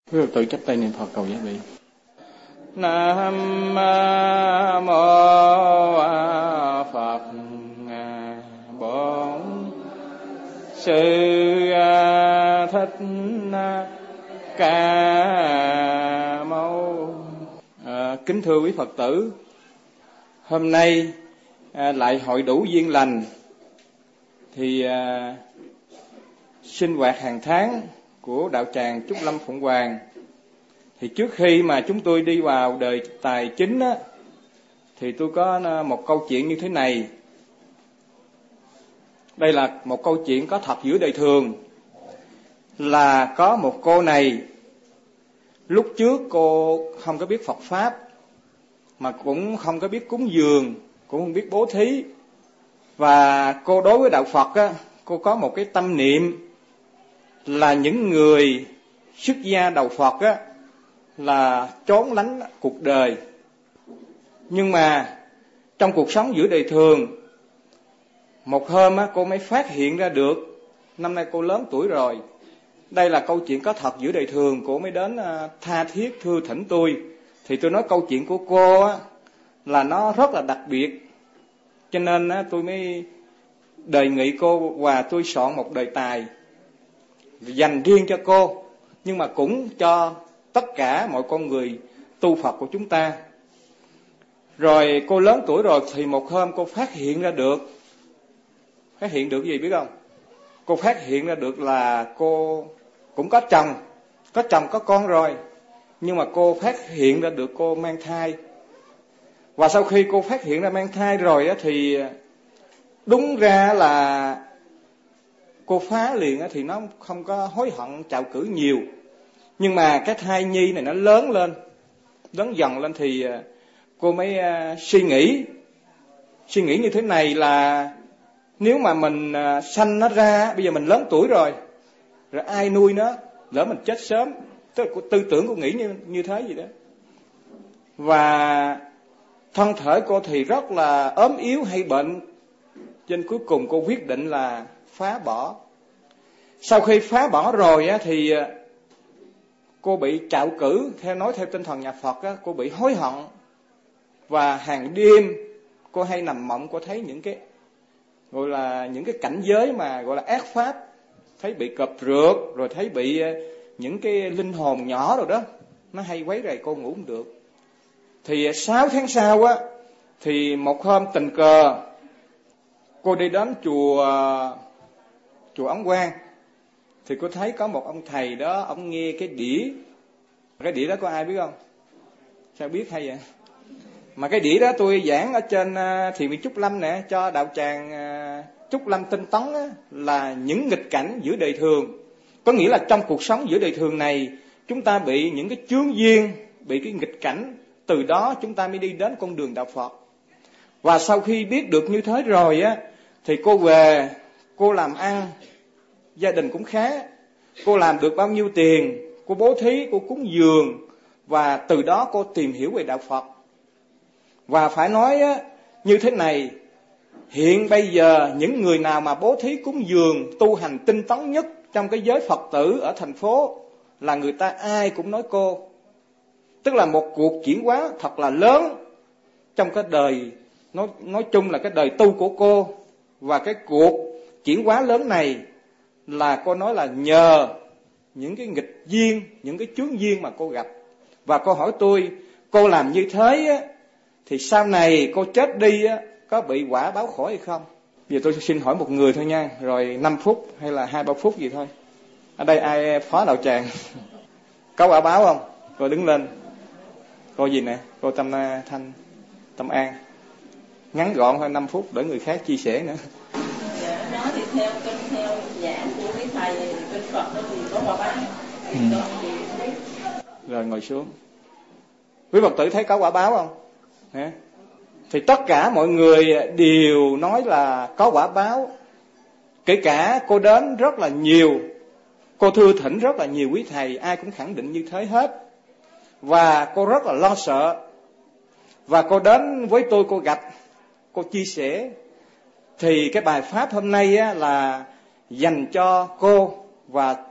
Quý Phật tử chắp tay niệm Phật cầu giá bị. Nam mô Phật Bổn Sư Thích Ca Mâu. Kính thưa quý Phật tử, hôm nay lại hội đủ duyên lành thì sinh hoạt hàng tháng của đạo tràng Trúc Lâm Phụng Hoàng. Thì trước khi mà chúng tôi đi vào đề tài chính á, thì tôi có một câu chuyện như thế này. Đây là một câu chuyện có thật giữa đời thường. Là có một cô này, lúc trước cô không có biết Phật Pháp, mà cũng không có biết cúng dường, cũng không biết bố thí. Và cô đối với đạo Phật á, cô có một cái tâm niệm là những người xuất gia đầu Phật á, là trốn lánh cuộc đời. Nhưng mà trong cuộc sống giữa đời thường, một hôm á, cô mới phát hiện ra được, năm nay cô lớn tuổi rồi, đây là câu chuyện có thật giữa đời thường, cô mới đến tha thiết thưa thỉnh tôi. Thì tôi nói câu chuyện của cô á, là nó rất là đặc biệt, cho nên á, tôi mới đề nghị cô và tôi soạn một đề tài dành riêng cho cô, nhưng mà cũng cho tất cả mọi con người tu Phật của chúng ta. Rồi cô lớn tuổi rồi thì một hôm cô phát hiện được gì biết không? Cô phát hiện ra được là cô cũng có chồng có con rồi, nhưng mà cô phát hiện ra được cô mang thai. Và sau khi cô phát hiện ra mang thai rồi á, thì đúng ra là cô phá liền á, thì nó không có hối hận trạo cử nhiều. Nhưng mà cái thai nhi này nó lớn dần lên thì cô mới suy nghĩ như thế này là nếu mà mình sanh nó ra, bây giờ mình lớn tuổi rồi ai nuôi nó, lỡ mình chết sớm. Tức là tư tưởng cô nghĩ như thế gì đó. Và thân thể cô thì rất là ốm yếu hay bệnh, cho nên cuối cùng cô quyết định là phá bỏ. Sau khi phá bỏ rồi á, thì cô bị trạo cử, theo tinh thần nhà Phật á, cô bị hối hận. Và hàng đêm cô hay nằm mộng, cô thấy những cái gọi là những cái cảnh giới mà gọi là ác pháp, thấy bị cọp rượt, rồi thấy bị những cái linh hồn nhỏ rồi đó, nó hay quấy rầy cô ngủ không được. Thì 6 tháng sau á, thì một hôm tình cờ cô đi đến chùa Ấn Quang, thì cô thấy có một ông thầy đó, ông nghe cái đĩa đó có ai biết không? Sao biết hay vậy? Mà cái đĩa đó tôi giảng ở trên Thiền viện Trúc Lâm nè, cho đạo tràng Trúc Lâm tinh tấn á, là những nghịch cảnh giữa đời thường. Có nghĩa là trong cuộc sống giữa đời thường này, chúng ta bị những cái chướng duyên, bị cái nghịch cảnh, từ đó chúng ta mới đi đến con đường đạo Phật. Và sau khi biết được như thế rồi á, thì cô về, cô làm ăn, gia đình cũng khá, cô làm được bao nhiêu tiền, cô bố thí, cô cúng dường, và từ đó cô tìm hiểu về đạo Phật. Và phải nói á, như thế này, hiện bây giờ những người nào mà bố thí cúng dường, tu hành tinh tấn nhất trong cái giới Phật tử ở thành phố, là người ta ai cũng nói cô. Tức là một cuộc chuyển hóa thật là lớn trong cái đời, nói chung là cái đời tu của cô. Và cái cuộc chuyển hóa lớn này là cô nói là nhờ những cái nghịch duyên, những cái chướng duyên mà cô gặp. Và cô hỏi tôi, cô làm như thế á, thì sau này cô chết đi á, có bị quả báo khổ hay không? Bây giờ tôi xin hỏi một người thôi nha, rồi 5 phút hay là 2-3 phút gì thôi. Ở đây ai phó đạo tràng? Có quả báo không? Cô đứng lên. Cô gì nè? Cô Tâm An. Ngắn gọn thôi, 5 phút để người khác chia sẻ nữa. Dạ, nói thì theo giảng của quý thầy, kinh Phật đó thì có quả báo. Rồi ngồi xuống. Quý Phật tử thấy có quả báo không? Hả? Thì tất cả mọi người đều nói là có quả báo. Kể cả cô đến rất là nhiều, cô thưa thỉnh rất là nhiều quý thầy, ai cũng khẳng định như thế hết. Và cô rất là lo sợ. Và cô đến với tôi, cô gặp, cô chia sẻ. Thì cái bài pháp hôm nay á, là dành cho cô và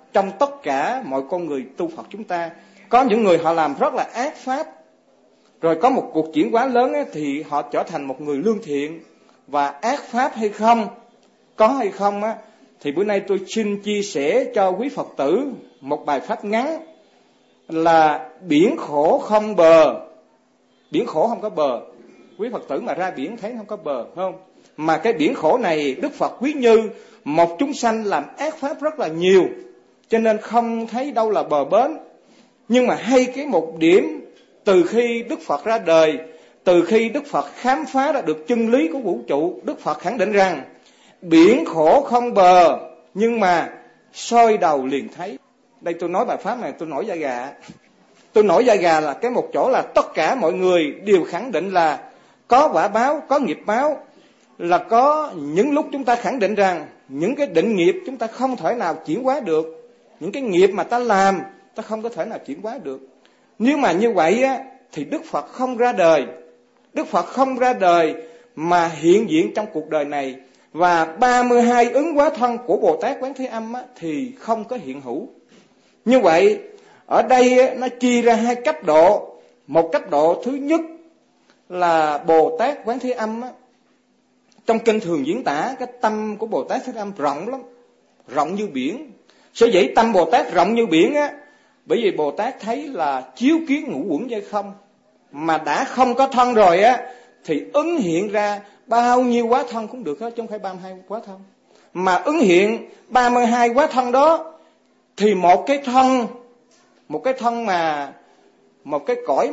trong tất cả mọi con người tu Phật chúng ta. Có những người họ làm rất là ác pháp, rồi có một cuộc chuyển hóa lớn á, thì họ trở thành một người lương thiện. Và ác pháp hay không, có hay không á, thì bữa nay tôi xin chia sẻ cho quý Phật tử một bài pháp ngắn là biển khổ không bờ. Biển khổ không có bờ. Quý Phật tử mà ra biển thấy không có bờ, không? Mà cái biển khổ này Đức Phật ví như một chúng sanh làm ác pháp rất là nhiều, cho nên không thấy đâu là bờ bến. Nhưng mà hay cái một điểm, từ khi Đức Phật ra đời, từ khi Đức Phật khám phá ra được chân lý của vũ trụ, Đức Phật khẳng định rằng biển khổ không bờ, nhưng mà soi đầu liền thấy. Đây tôi nói bài pháp này tôi nổi da gà. Tôi nổi da gà là cái một chỗ là tất cả mọi người đều khẳng định là có quả báo, có nghiệp báo. Là có những lúc chúng ta khẳng định rằng những cái định nghiệp chúng ta không thể nào chuyển hóa được. Những cái nghiệp mà ta làm ta không có thể nào chuyển hóa được. Nếu mà như vậy á, thì Đức Phật không ra đời. Đức Phật không ra đời mà hiện diện trong cuộc đời này. Và 32 ứng hóa thân của Bồ Tát Quán Thế Âm á, thì không có hiện hữu. Như vậy ở đây á, nó chia ra hai cấp độ. Một cấp độ thứ nhất là Bồ Tát Quán Thế Âm á, trong kinh thường diễn tả cái tâm của Bồ Tát Thế Âm rộng lắm, rộng như biển. Sở dĩ tâm Bồ Tát rộng như biển á, bởi vì Bồ Tát thấy là chiếu kiến ngũ uẩn giai không, mà đã không có thân rồi á, thì ứng hiện ra bao nhiêu hóa thân cũng được hết, chứ không phải 32 hóa thân. Mà ứng hiện 32 hóa thân đó, thì một cái thân mà, một cái cõi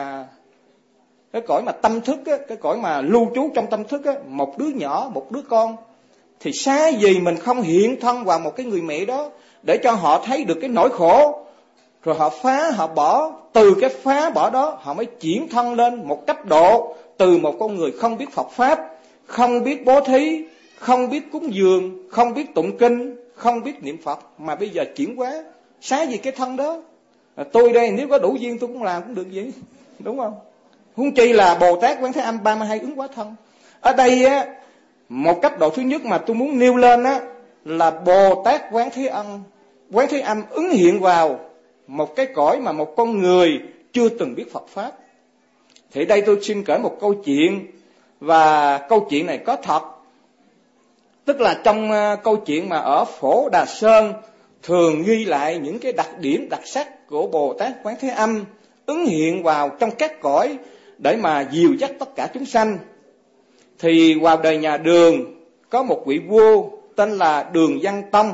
mà tâm thức á, cái cõi mà lưu trú trong tâm thức á, một đứa nhỏ, một đứa con, thì xá gì mình không hiện thân vào một cái người mẹ đó, để cho họ thấy được cái nỗi khổ, rồi họ phá, họ bỏ. Từ cái phá bỏ đó họ mới chuyển thân lên một cấp độ, từ một con người không biết Phật Pháp, không biết bố thí, không biết cúng dường, không biết tụng kinh, không biết niệm Phật, mà bây giờ chuyển hóa. Xá gì cái thân đó. Tôi đây nếu có đủ duyên tôi cũng làm cũng được vậy, đúng không? Huống chi là Bồ Tát Quán Thế Âm 32 ứng hóa thân. Ở đây á, một cấp độ thứ nhất mà tôi muốn nêu lên á, là Bồ Tát Quán Thế Âm ứng hiện vào một cái cõi mà một con người chưa từng biết Phật Pháp. Thì đây tôi xin kể một câu chuyện, và câu chuyện này có thật. Tức là trong câu chuyện mà ở Phổ Đà Sơn thường ghi lại những cái đặc điểm đặc sắc của Bồ Tát Quán Thế Âm ứng hiện vào trong các cõi để mà dìu dắt tất cả chúng sanh. Thì vào đời nhà Đường có một vị vua tên là Đường Văn Tông.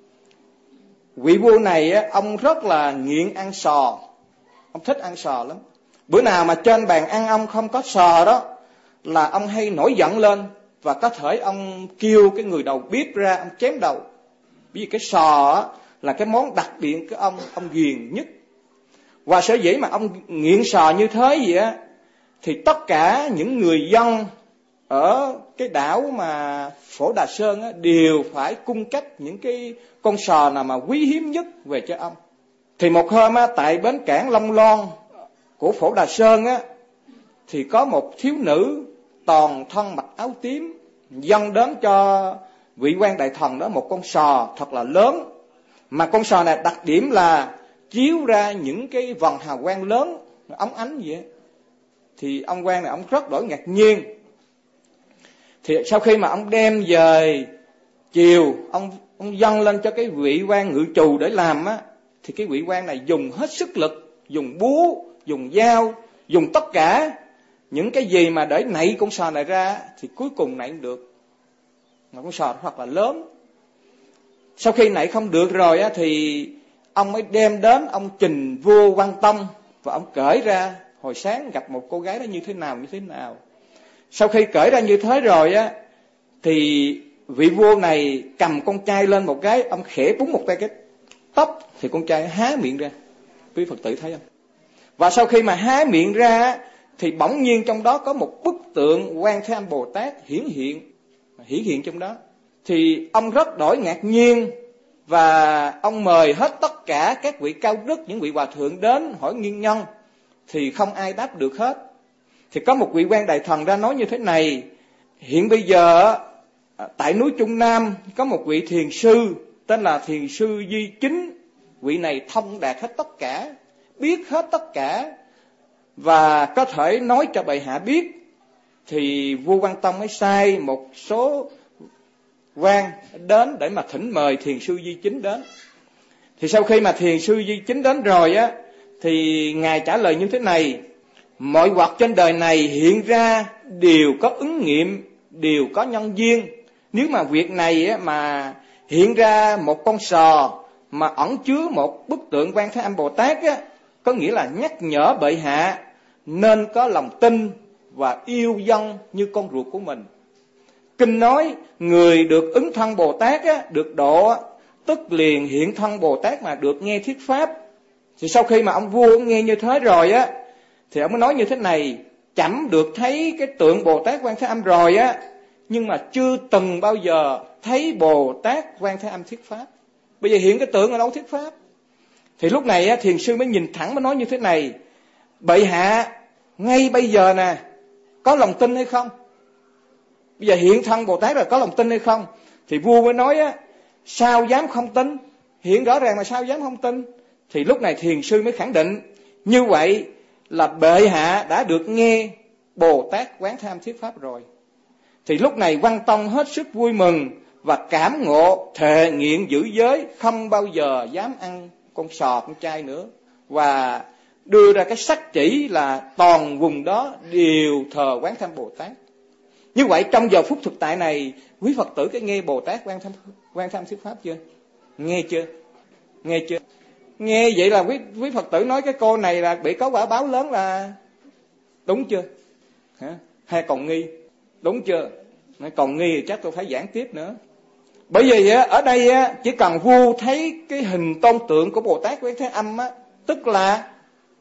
Vị vua này ông rất là nghiện ăn sò, ông thích ăn sò lắm. Bữa nào mà trên bàn ăn ông không có sò đó là ông hay nổi giận lên, và có thể ông kêu cái người đầu bếp ra, ông chém đầu. Bởi vì cái sò là cái món đặc biệt của ông ghiền nhất. Và sở dĩ mà ông nghiện sò như thế vậy á, thì tất cả những người dân ở cái đảo mà Phổ Đà Sơn á, đều phải cung cấp những cái con sò nào mà quý hiếm nhất về cho ông. Thì một hôm á, tại bến cảng Long Loan của Phổ Đà Sơn á, thì có một thiếu nữ toàn thân mặc áo tím dâng đến cho vị quan đại thần đó một con sò thật là lớn. Mà con sò này đặc điểm là chiếu ra những cái vầng hào quang lớn, óng ánh vậy. Thì ông quan này ông rất đổi ngạc nhiên. Thì sau khi mà ông đem về chiều, ông dâng lên cho cái vị quan ngự trù để làm á, thì cái vị quan này dùng hết sức lực, dùng búa, dùng dao, dùng tất cả những cái gì mà để nạy con sò này ra, thì cuối cùng nạy được. Mà con sò thật là lớn. Sau khi nạy không được rồi á, thì ông mới đem đến, ông trình vua Quan Tông, và ông kể ra hồi sáng gặp một cô gái đó như thế nào. Sau khi kể ra như thế rồi á, thì vị vua này cầm con trai lên một cái, ông khẽ búng một tay cái tóc, thì con trai há miệng ra. Quý Phật tử thấy không? Và sau khi mà há miệng ra, thì bỗng nhiên trong đó có một bức tượng Quan Thế Âm Bồ Tát hiển hiện trong đó. Thì ông rất đổi ngạc nhiên, và ông mời hết tất cả các vị cao đức, những vị hòa thượng đến hỏi nguyên nhân, thì không ai đáp được hết. Thì có một vị quan đại thần ra nói như thế này: hiện bây giờ tại núi Trung Nam có một vị thiền sư tên là thiền sư Di Chính, vị này thông đạt hết tất cả, biết hết tất cả, và có thể nói cho bệ hạ biết. Thì vua Quan Tông mới sai một số quan đến để mà thỉnh mời thiền sư Di Chính đến. Thì sau khi mà thiền sư Di Chính đến rồi á, thì ngài trả lời như thế này: mọi vật trên đời này hiện ra đều có ứng nghiệm, đều có nhân duyên. Nếu mà việc này á, mà hiện ra một con sò mà ẩn chứa một bức tượng Quan Thế Âm Bồ Tát á, có nghĩa là nhắc nhở bệ hạ nên có lòng tin và yêu dân như con ruột của mình. Kinh nói người được ứng thân Bồ Tát á, được độ, tức liền hiện thân Bồ Tát mà được nghe thuyết pháp. Thì sau khi mà ông vua nghe như thế rồi á, thì ông mới nói như thế này: chẩm được thấy cái tượng Bồ Tát Quan Thế Âm rồi á, nhưng mà chưa từng bao giờ thấy Bồ Tát Quan Thế Âm thuyết pháp. Bây giờ hiện cái tượng ở đâu thuyết pháp? Thì lúc này á, thiền sư mới nhìn thẳng mới nói như thế này: bệ hạ ngay bây giờ nè, có lòng tin hay không? Bây giờ hiện thân Bồ Tát rồi, có lòng tin hay không? Thì vua mới nói á: sao dám không tin? Hiện rõ ràng là sao dám không tin? Thì lúc này thiền sư mới khẳng định: như vậy là bệ hạ đã được nghe Bồ Tát Quán Thế Âm thuyết pháp rồi. Thì lúc này Văn Tông hết sức vui mừng và cảm ngộ, thệ nguyện giữ giới, không bao giờ dám ăn con sò con trai nữa, và đưa ra cái sắc chỉ là toàn vùng đó đều thờ Quán Thế Âm Bồ Tát. Như vậy trong giờ phút thực tại này, quý Phật tử có nghe Bồ Tát Quán Thế Âm thuyết pháp chưa? Nghe chưa? Nghe chưa? Nghe vậy là quý Phật tử nói cái cô này là bị có quả báo lớn là đúng chưa? Hả? Hay còn nghi? Đúng chưa? Còn nghi thì chắc tôi phải giảng tiếp nữa. Bởi vì ở đây chỉ cần vua thấy cái hình tôn tượng của Bồ Tát Quán Thế Âm á, tức là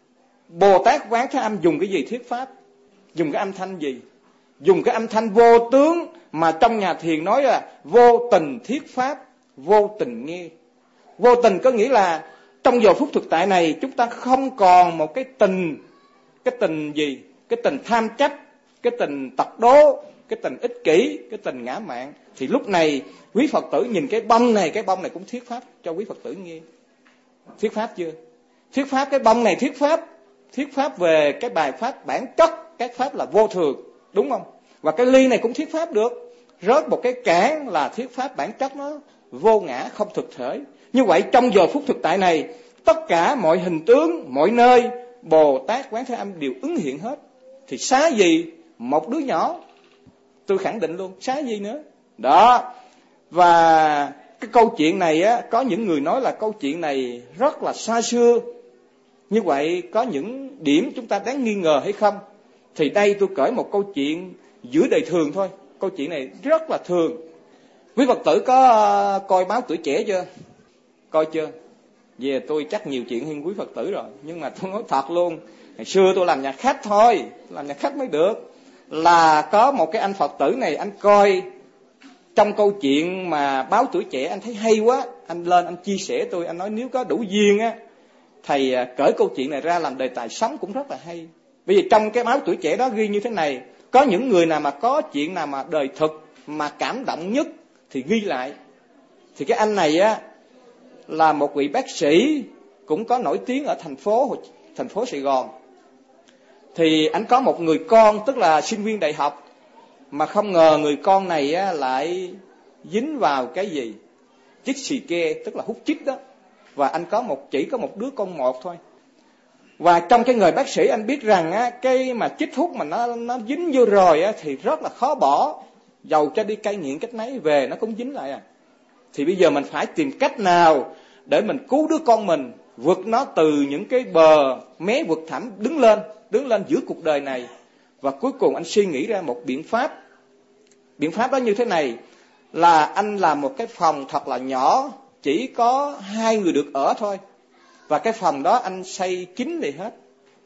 Bồ Tát Quán Thế Âm dùng cái gì thuyết pháp? Dùng cái âm thanh gì? Dùng cái âm thanh vô tướng mà trong nhà thiền nói là vô tình thuyết pháp, vô tình nghe. Vô tình có nghĩa là trong giờ phút thực tại này chúng ta không còn một cái tình gì? Cái tình tham chấp, cái tình tật đố, cái tình ích kỷ, cái tình ngã mạn. Thì lúc này quý Phật tử nhìn cái bông này cũng thuyết pháp cho quý Phật tử nghe. Thuyết pháp chưa? Thuyết pháp cái bông này thuyết pháp về cái bài pháp bản chất, cái pháp là vô thường, đúng không? Và cái ly này cũng thuyết pháp được. Rớt một cái cản là thuyết pháp bản chất nó vô ngã không thực thể. Như vậy trong giờ phút thực tại này, tất cả mọi hình tướng, mọi nơi Bồ Tát Quán Thế Âm đều ứng hiện hết. Thì xá gì một đứa nhỏ? Tôi khẳng định luôn, xá gì nữa? Đó. Và cái câu chuyện này á, có những người nói là câu chuyện này rất là xa xưa. Như vậy có những điểm chúng ta đáng nghi ngờ hay không? Thì đây tôi kể một câu chuyện giữa đời thường thôi. Câu chuyện này rất là thường. Quý Phật tử có coi báo Tuổi Trẻ chưa? Coi chưa? Về tôi chắc nhiều chuyện hơn quý Phật tử rồi. Nhưng mà tôi nói thật luôn, ngày xưa tôi làm nhà khách thôi, làm nhà khách mới được. Là có một cái anh Phật tử này, anh coi trong câu chuyện mà báo Tuổi Trẻ, anh thấy hay quá, anh lên anh chia sẻ tôi, anh nói nếu có đủ duyên á, thầy cởi câu chuyện này ra làm đề tài sống cũng rất là hay. Bởi vì trong cái báo Tuổi Trẻ đó ghi như thế này: có những người nào mà có chuyện nào mà đời thực mà cảm động nhất thì ghi lại. Thì cái anh này á là một vị bác sĩ cũng có nổi tiếng ở thành phố Sài Gòn. Thì anh có một người con, tức là sinh viên đại học, mà không ngờ người con này á lại dính vào cái gì? Chích xì ke, tức là hút chích đó. Và anh chỉ có một đứa con một thôi. Và trong cái người bác sĩ anh biết rằng á, cái mà chích hút mà nó dính vô rồi á, thì rất là khó bỏ. Dầu cho đi cai nghiện cách mấy về nó cũng dính lại à. Thì bây giờ mình phải tìm cách nào để mình cứu đứa con mình, vượt nó từ những cái bờ mé vực thẳm đứng lên giữa cuộc đời này. Và cuối cùng anh suy nghĩ ra một biện pháp. Biện pháp đó như thế này, là anh làm một cái phòng thật là nhỏ, chỉ có 2 người được ở thôi. Và cái phòng đó anh xây kín này hết.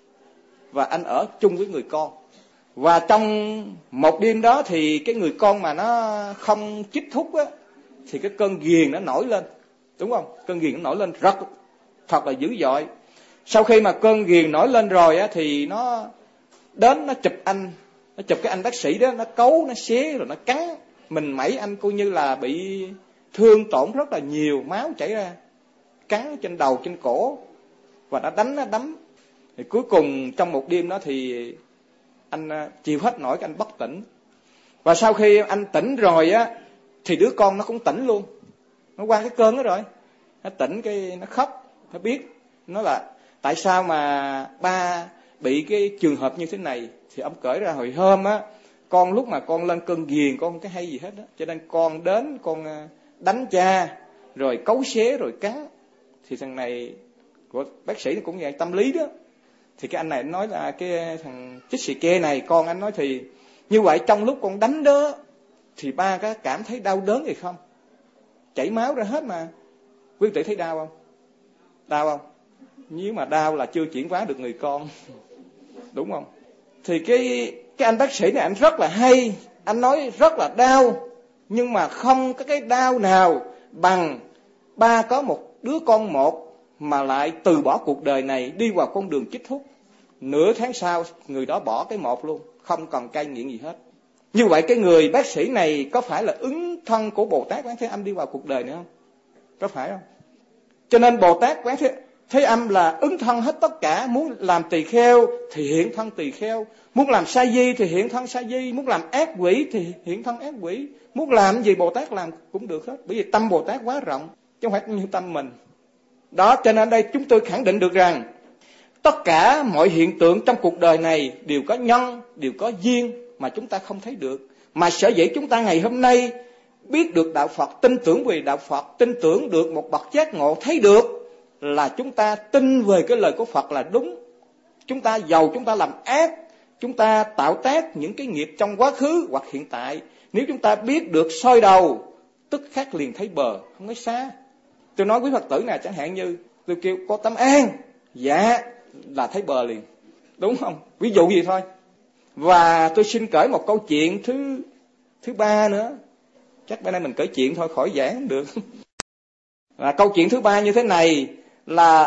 Và anh ở chung với người con. Và trong một đêm đó thì cái người con mà nó không chích hút á, thì cái cơn ghiền nó nổi lên. Đúng không? Cơn ghiền nó nổi lên thật là dữ dội. Sau khi mà cơn ghiền nổi lên rồi á, thì nó đến nó chụp anh. Nó chụp cái anh bác sĩ đó, nó cấu, nó xé rồi nó cắn. Mình mẩy anh coi như là bị thương tổn rất là nhiều, máu chảy ra. cắn trên đầu, trên cổ, và đã đánh, nó đấm. Thì cuối cùng trong một đêm đó thì anh chịu hết nổi, anh bất tỉnh. Và sau khi anh tỉnh rồi á, thì đứa con nó cũng tỉnh luôn. Nó qua cái cơn đó rồi. Nó tỉnh cái nó khóc, nó biết. Nó là tại sao mà ba bị cái trường hợp như thế này. Thì ông kể ra hồi hôm á, con lúc mà con lên cơn ghiền, con không có hay gì hết á. Cho nên con đến, con đánh cha, rồi cấu xé, rồi cắn. Thì thằng này, của bác sĩ cũng về tâm lý đó. Thì cái anh này nói là cái thằng chích xì ke này, con anh nói thì như vậy trong lúc con đánh đó thì ba có cảm thấy đau đớn hay không? Chảy máu ra hết mà. Quý vị thấy đau không? Đau không? Nếu mà đau là chưa chuyển hóa được người con. Đúng không? Thì cái anh bác sĩ này anh rất là hay, anh nói rất là đau, nhưng mà không có cái đau nào bằng ba có một đứa con một mà lại từ bỏ cuộc đời này đi vào con đường chích hút. Nửa tháng sau người đó bỏ cái một luôn, không còn cai nghiện gì hết. Như vậy cái người bác sĩ này có phải là ứng thân của Bồ Tát Quán Thế Âm đi vào cuộc đời nữa không? Có phải không? Cho nên Bồ Tát Quán Thế Âm là ứng thân hết tất cả. Muốn làm tỳ kheo thì hiện thân tỳ kheo, muốn làm sa di thì hiện thân sa di, muốn làm ác quỷ thì hiện thân ác quỷ. Muốn làm gì Bồ Tát làm cũng được hết, bởi vì tâm Bồ Tát quá rộng, chứ không phải như tâm mình. Đó, cho nên đây chúng tôi khẳng định được rằng tất cả mọi hiện tượng trong cuộc đời này đều có nhân, đều có duyên mà chúng ta không thấy được. Mà sở dĩ chúng ta ngày hôm nay biết được đạo Phật, tin tưởng về đạo Phật, tin tưởng được một bậc giác ngộ, thấy được là chúng ta tin về cái lời của Phật là đúng. Chúng ta giàu chúng ta làm ác, chúng ta tạo tác những cái nghiệp trong quá khứ hoặc hiện tại, nếu chúng ta biết được soi đầu, tức khắc liền thấy bờ, không có xa. Tôi nói quý Phật tử này, chẳng hạn như tôi kêu có tấm an, dạ là thấy bờ liền, đúng không? Ví dụ gì thôi. Và tôi xin kể một câu chuyện thứ ba nữa. Chắc bữa nay mình kể chuyện thôi, khỏi giảng không được. Và câu chuyện thứ ba như thế này là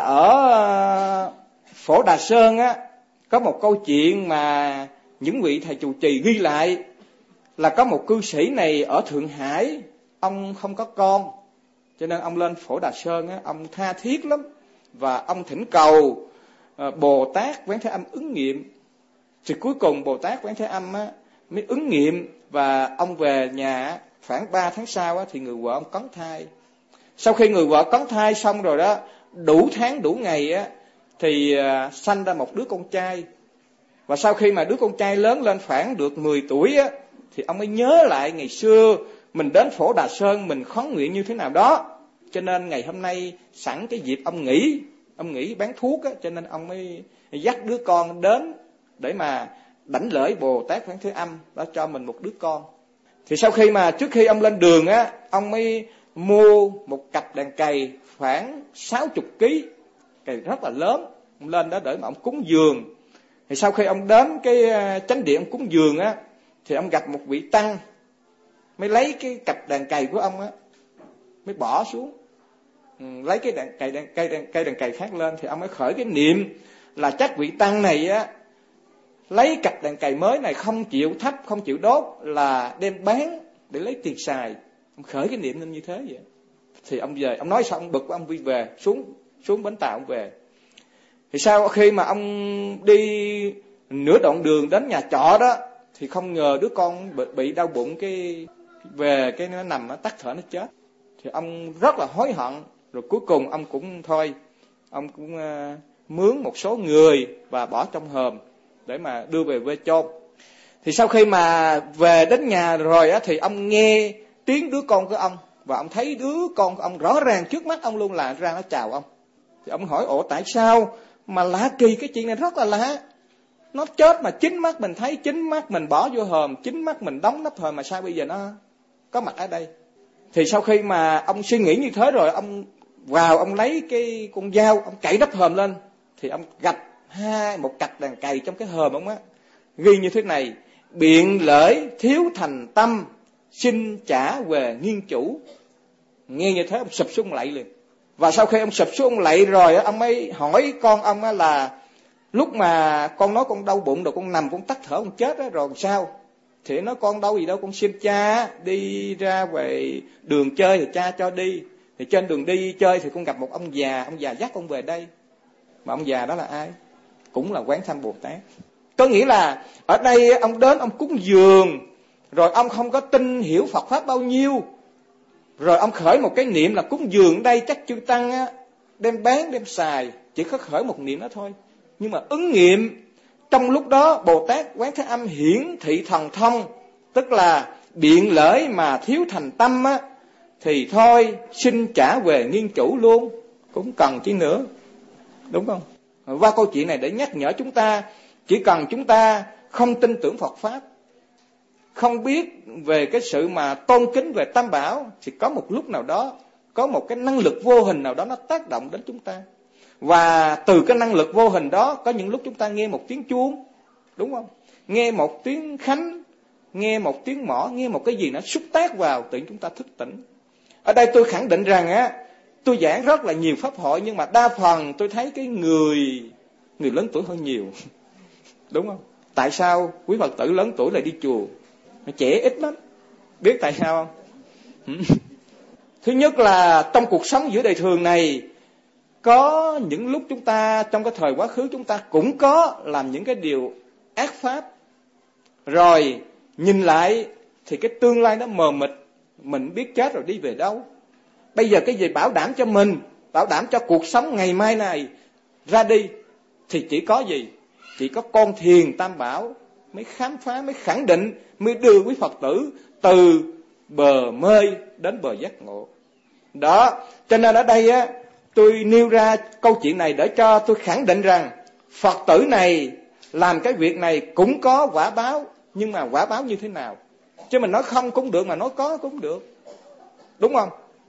ở Phổ Đà Sơn á, có một câu chuyện mà những vị thầy trụ trì ghi lại là có một cư sĩ này ở Thượng Hải, ông không có con, cho nên ông lên Phổ Đà Sơn á, ông tha thiết lắm và ông thỉnh cầu Bồ Tát Quán Thế Âm ứng nghiệm. Thì cuối cùng Bồ Tát Quán Thế Âm á, mới ứng nghiệm và ông về nhà. Khoảng 3 tháng sau á, thì người vợ ông cấn thai. Sau khi người vợ cấn thai xong rồi đó, đủ tháng đủ ngày á, thì sanh ra một đứa con trai. Và sau khi mà đứa con trai lớn lên khoảng được 10 tuổi á, thì ông mới nhớ lại ngày xưa mình đến Phổ Đà Sơn mình khấn nguyện như thế nào đó. Cho nên ngày hôm nay sẵn cái dịp ông nghỉ bán thuốc á, cho nên ông mới dắt đứa con đến để mà đảnh lễ Bồ Tát Quán Thế Âm đã cho mình một đứa con. Thì sau khi mà trước khi ông lên đường á, ông mới mua một cặp đàn cày khoảng 60 kg, cày rất là lớn. Ông lên đó để mà ông cúng dường. Thì sau khi ông đến cái chánh điện ông cúng dường á, thì ông gặp một vị tăng, mới lấy cái cặp đàn cày của ông á, mới bỏ xuống, lấy cái cây đàn cày khác lên. Thì ông mới khởi cái niệm là chắc vị tăng này á lấy cặp đàn cày mới này không chịu thắp, không chịu đốt, là đem bán để lấy tiền xài. Ông khởi cái niệm lên như thế vậy. Thì ông về, ông nói xong ông bực, ông đi về, xuống bến tàu ông về. Thì sau khi mà ông đi nửa đoạn đường đến nhà trọ đó, thì không ngờ đứa con bị đau bụng, cái nó nằm, nó tắc thở, nó chết. Thì ông rất là hối hận. Rồi cuối cùng ông cũng thôi, ông cũng mướn một số người và bỏ trong hòm để mà đưa về quê chôn. Thì sau khi mà về đến nhà rồi á, thì ông nghe tiếng đứa con của ông, và ông thấy đứa con của ông rõ ràng trước mắt ông luôn, là ra nó chào ông. Thì ông hỏi tại sao mà lạ kỳ, cái chuyện này rất là lạ. Nó chết mà chính mắt mình thấy, chính mắt mình bỏ vô hòm, chính mắt mình đóng nắp hòm, mà sao bây giờ nó có mặt ở đây? Thì sau khi mà ông suy nghĩ như thế rồi, ông vào, ông lấy cái con dao, ông cậy nắp hòm lên. Thì ông gạch một cặp đàn cày trong cái hòm ông á, ghi như thế này: biện lễ thiếu thành tâm, xin trả về nghiên chủ. Nghe như thế ông sụp xuống lạy liền. Và sau khi ông sụp xuống lạy rồi, ông mới hỏi con ông là lúc mà con nói con đau bụng rồi, con nằm con tắc thở con chết đó, rồi sao? Thì nó con đau gì đâu, con xin cha đi ra về đường chơi thì cha cho đi. Thì trên đường đi chơi thì con gặp một ông già dắt con về đây. Mà ông già đó là ai? Cũng là Quán Sanh Bồ Tát. Có nghĩa là ở đây ông đến ông cúng dường, rồi ông không có tin hiểu Phật Pháp bao nhiêu, rồi ông khởi một cái niệm là cúng dường đây chắc chư Tăng á, đem bán đem xài, chỉ có khởi một niệm đó thôi. Nhưng mà ứng nghiệm trong lúc đó Bồ Tát Quán Thế Âm hiển thị thần thông, tức là biện lễ mà thiếu thành tâm á, thì thôi xin trả về nghiên chủ luôn, cũng cần chi nữa, đúng không? Qua câu chuyện này để nhắc nhở chúng ta, chỉ cần chúng ta không tin tưởng Phật Pháp, không biết về cái sự mà tôn kính về Tam Bảo, thì có một lúc nào đó, có một cái năng lực vô hình nào đó nó tác động đến chúng ta. Và từ cái năng lực vô hình đó, có những lúc chúng ta nghe một tiếng chuông, đúng không? Nghe một tiếng khánh, nghe một tiếng mõ, nghe một cái gì nó xúc tác vào, tự chúng ta thức tỉnh. Ở đây tôi khẳng định rằng á, tôi giảng rất là nhiều pháp hội, nhưng mà đa phần tôi thấy cái người lớn tuổi hơn nhiều. Đúng không? Tại sao quý Phật tử lớn tuổi lại đi chùa? Trẻ ít lắm. Biết tại sao không? Thứ nhất là trong cuộc sống giữa đời thường này, có những lúc chúng ta trong cái thời quá khứ chúng ta cũng có làm những cái điều ác pháp. Rồi nhìn lại thì cái tương lai nó mờ mịt, mình biết chết rồi đi về đâu. Bây giờ cái gì bảo đảm cho mình, bảo đảm cho cuộc sống ngày mai này ra đi, thì chỉ có gì? Chỉ có con thiền Tam Bảo mới khám phá, mới khẳng định, mới đưa quý Phật tử từ bờ mê đến bờ giác ngộ. Đó, cho nên ở đây á, tôi nêu ra câu chuyện này để cho tôi khẳng định rằng Phật tử này làm cái việc này cũng có quả báo, nhưng mà quả báo như thế nào? Chứ mình nói không cũng được, mà nói có cũng được, đúng không?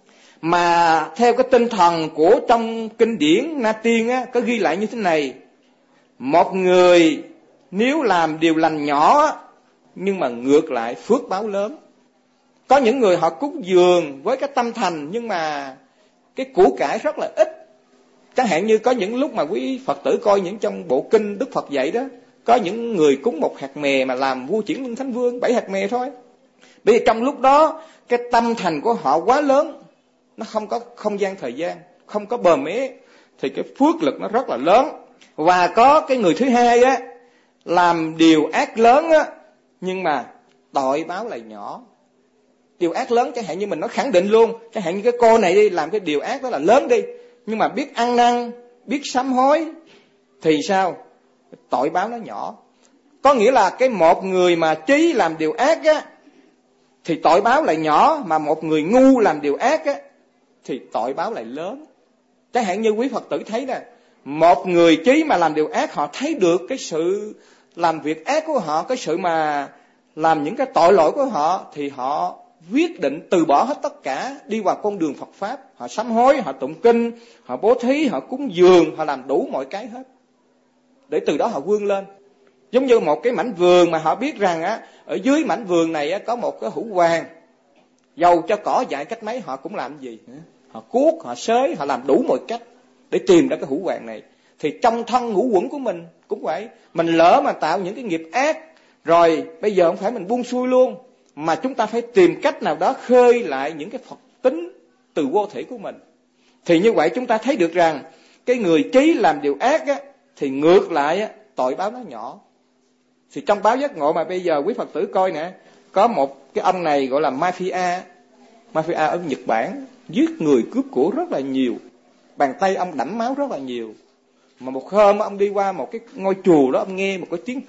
Mà theo cái tinh thần của trong kinh điển Na Tiên á, có ghi lại như thế này: một người nếu làm điều lành nhỏ nhưng mà ngược lại phước báo lớn. Có những người họ cúng dường với cái tâm thành, nhưng mà cái của cải rất là ít. Chẳng hạn như có những lúc mà quý Phật tử coi những trong bộ kinh Đức Phật dạy đó, có những người cúng một hạt mè mà làm vua Chuyển Luân Thánh Vương 7 hạt mè thôi. Bởi vì trong lúc đó cái tâm thành của họ quá lớn, nó không có không gian thời gian, không có bờ mé, thì cái phước lực nó rất là lớn. Và có cái người thứ hai á, làm điều ác lớn á, nhưng mà tội báo lại nhỏ. Điều ác lớn chẳng hạn như mình nói khẳng định luôn, chẳng hạn như cái cô này đi làm cái điều ác đó là lớn đi, nhưng mà biết ăn năn, biết sám hối thì sao? Tội báo nó nhỏ. Có nghĩa là cái một người mà trí làm điều ác á, thì tội báo lại nhỏ, mà một người ngu làm điều ác á, thì tội báo lại lớn. Chẳng hạn như quý Phật tử thấy nè, một người trí mà làm điều ác, họ thấy được cái sự làm việc ác của họ, cái sự mà làm những cái tội lỗi của họ, thì họ quyết định từ bỏ hết tất cả, đi vào con đường Phật Pháp. Họ sám hối, họ tụng kinh, họ bố thí, họ cúng dường, họ làm đủ mọi cái hết, để từ đó họ vươn lên. Giống như một cái mảnh vườn mà họ biết rằng á, ở dưới mảnh vườn này á, có một cái hữu hoàng, dầu cho cỏ dại cách mấy họ cũng làm gì? Họ cuốc, họ xới, họ làm đủ mọi cách để tìm ra cái hữu hoàng này. Thì trong thân ngũ uẩn của mình cũng vậy. Mình lỡ mà tạo những cái nghiệp ác, rồi bây giờ không phải mình buông xuôi luôn, mà chúng ta phải tìm cách nào đó khơi lại những cái Phật tính từ vô thể của mình. Thì như vậy chúng ta thấy được rằng cái người trí làm điều ác á, thì ngược lại á, tội báo nó nhỏ. Thì trong báo giác ngộ mà bây giờ quý Phật tử coi nè, có một cái ông này gọi là mafia ở Nhật Bản, giết người cướp của rất là nhiều, bàn tay ông đẫm máu rất là nhiều. Mà một hôm ông đi qua một cái ngôi chùa đó, ông nghe một cái tiếng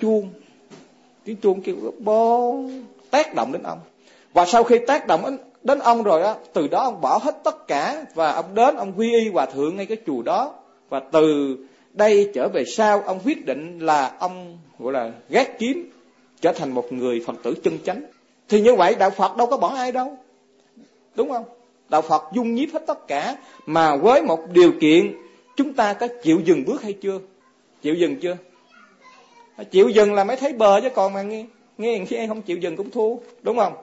chuông kêu bố, tác động đến ông. Và sau khi tác động đến ông rồi á, từ đó ông bỏ hết tất cả, và ông đến ông quy y hòa thượng ngay cái chùa đó. Và từ đây trở về sau, ông quyết định là ông gọi là gác kiếm, trở thành một người Phật tử chân chánh. Thì như vậy đạo Phật đâu có bỏ ai đâu, đúng không? Đạo Phật dung nhiếp hết tất cả, mà với một điều kiện, chúng ta có chịu dừng bước hay chưa? Chịu dừng chưa? Chịu dừng là mới thấy bờ, chứ còn mà nghe khi em không chịu dừng cũng thua, đúng không?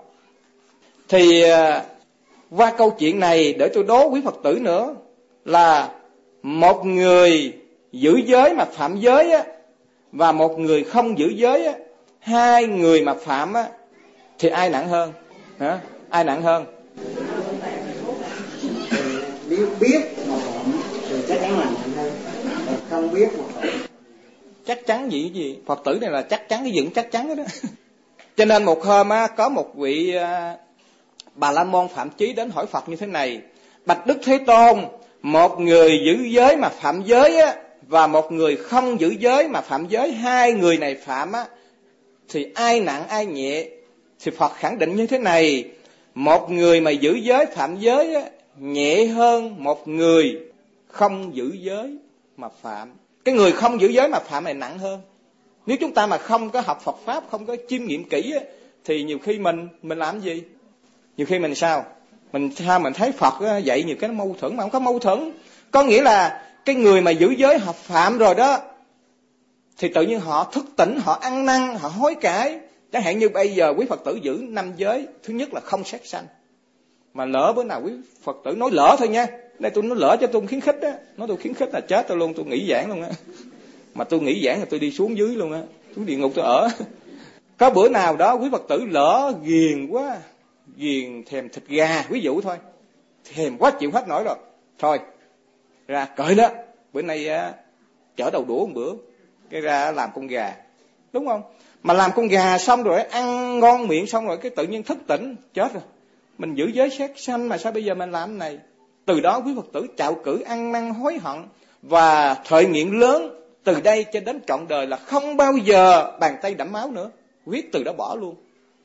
Thì qua câu chuyện này để tôi đố quý Phật tử nữa, là một người giữ giới mà phạm giới á, và một người không giữ giới á, hai người mà phạm á, thì ai nặng hơn? Hả? Ai nặng hơn? Nếu biết mà phạm thì chắc chắn là nặng hơn, còn không biết mà phạm. Chắc chắn gì? Phật tử này là chắc chắn, cái dựng chắc chắn đó. Cho nên một hôm có một vị Bà La Môn Phạm Chí đến hỏi Phật như thế này: bạch Đức Thế Tôn, một người giữ giới mà phạm giới và một người không giữ giới mà phạm giới, hai người này phạm thì ai nặng ai nhẹ? Thì Phật khẳng định như thế này: một người mà giữ giới phạm giới nhẹ hơn một người không giữ giới mà phạm. Cái người không giữ giới mà phạm này nặng hơn. Nếu chúng ta mà không có học Phật Pháp, không có chiêm nghiệm kỹ thì nhiều khi mình làm gì? Nhiều khi mình sao? Mình thấy Phật dạy nhiều cái nó mâu thuẫn, mà không có mâu thuẫn. Có nghĩa là cái người mà giữ giới hợp phạm rồi đó thì tự nhiên họ thức tỉnh, họ ăn năn, họ hối cải. Chẳng hạn như bây giờ quý Phật tử giữ 5 giới, thứ nhất là không sát sanh. Mà lỡ bữa nào quý Phật tử nói lỡ thôi nha. Đây tôi nói lỡ cho tôi khuyến khích á, nói tôi khuyến khích là chết tôi luôn, tôi nghỉ giảng luôn á. Mà tôi nghỉ giảng là tôi đi xuống dưới luôn á, xuống địa ngục tôi ở. Có bữa nào đó quý Phật tử lỡ ghiền quá, ghiền thèm thịt gà ví dụ thôi, thèm quá chịu hết nổi rồi, thôi ra cởi đó, bữa nay chở đầu đũa một bữa, cái ra làm con gà, đúng không? Mà làm con gà xong rồi ăn ngon miệng xong rồi cái tự nhiên thức tỉnh, chết rồi, mình giữ giới sát sanh mà sao bây giờ mình làm cái này? Từ đó quý Phật tử chạo cử ăn năn hối hận và thời nguyện lớn từ đây cho đến trọn đời là không bao giờ bàn tay đẫm máu nữa, quyết từ đó bỏ luôn.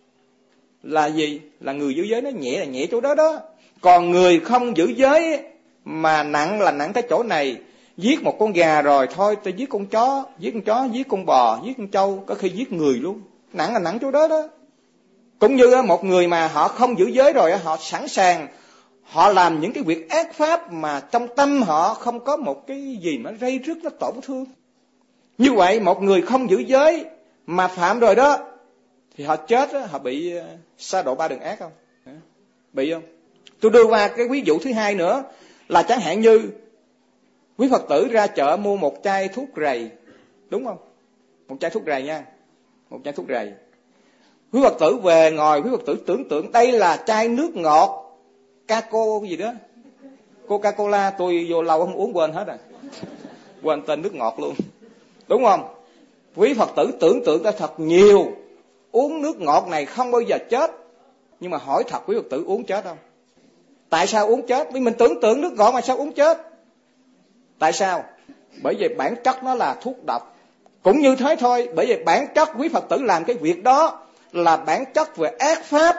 Là gì? Là người giữ giới nó nhẹ là nhẹ chỗ đó đó. Còn người không giữ giới mà nặng là nặng cái chỗ này. Giết một con gà rồi thôi tôi giết con chó, giết con bò, giết con trâu, có khi giết người luôn. Nặng là nặng chỗ đó đó. Cũng như một người mà họ không giữ giới rồi, họ sẵn sàng họ làm những cái việc ác pháp mà trong tâm họ không có một cái gì mà rây rứt nó tổn thương. Như vậy một người không giữ giới mà phạm rồi đó thì họ chết đó, họ bị sa độ 3 đường ác không? Bị không? Tôi đưa qua cái ví dụ thứ hai nữa là chẳng hạn như quý Phật tử ra chợ mua một chai thuốc rầy, đúng không? Một chai thuốc rầy nha, một chai thuốc rầy. Quý Phật tử về ngồi, quý Phật tử tưởng tượng đây là chai nước ngọt Caco gì đó, Coca-Cola, tôi vô lâu không uống quên hết rồi, quên tên nước ngọt luôn, đúng không? Quý Phật tử tưởng tượng ra thật nhiều, uống nước ngọt này không bao giờ chết. Nhưng mà hỏi thật quý Phật tử uống chết không? Tại sao uống chết? Vì mình tưởng tượng nước ngọt mà sao uống chết? Tại sao? Bởi vì bản chất nó là thuốc độc. Cũng như thế thôi, bởi vì bản chất quý Phật tử làm cái việc đó là bản chất về ác pháp.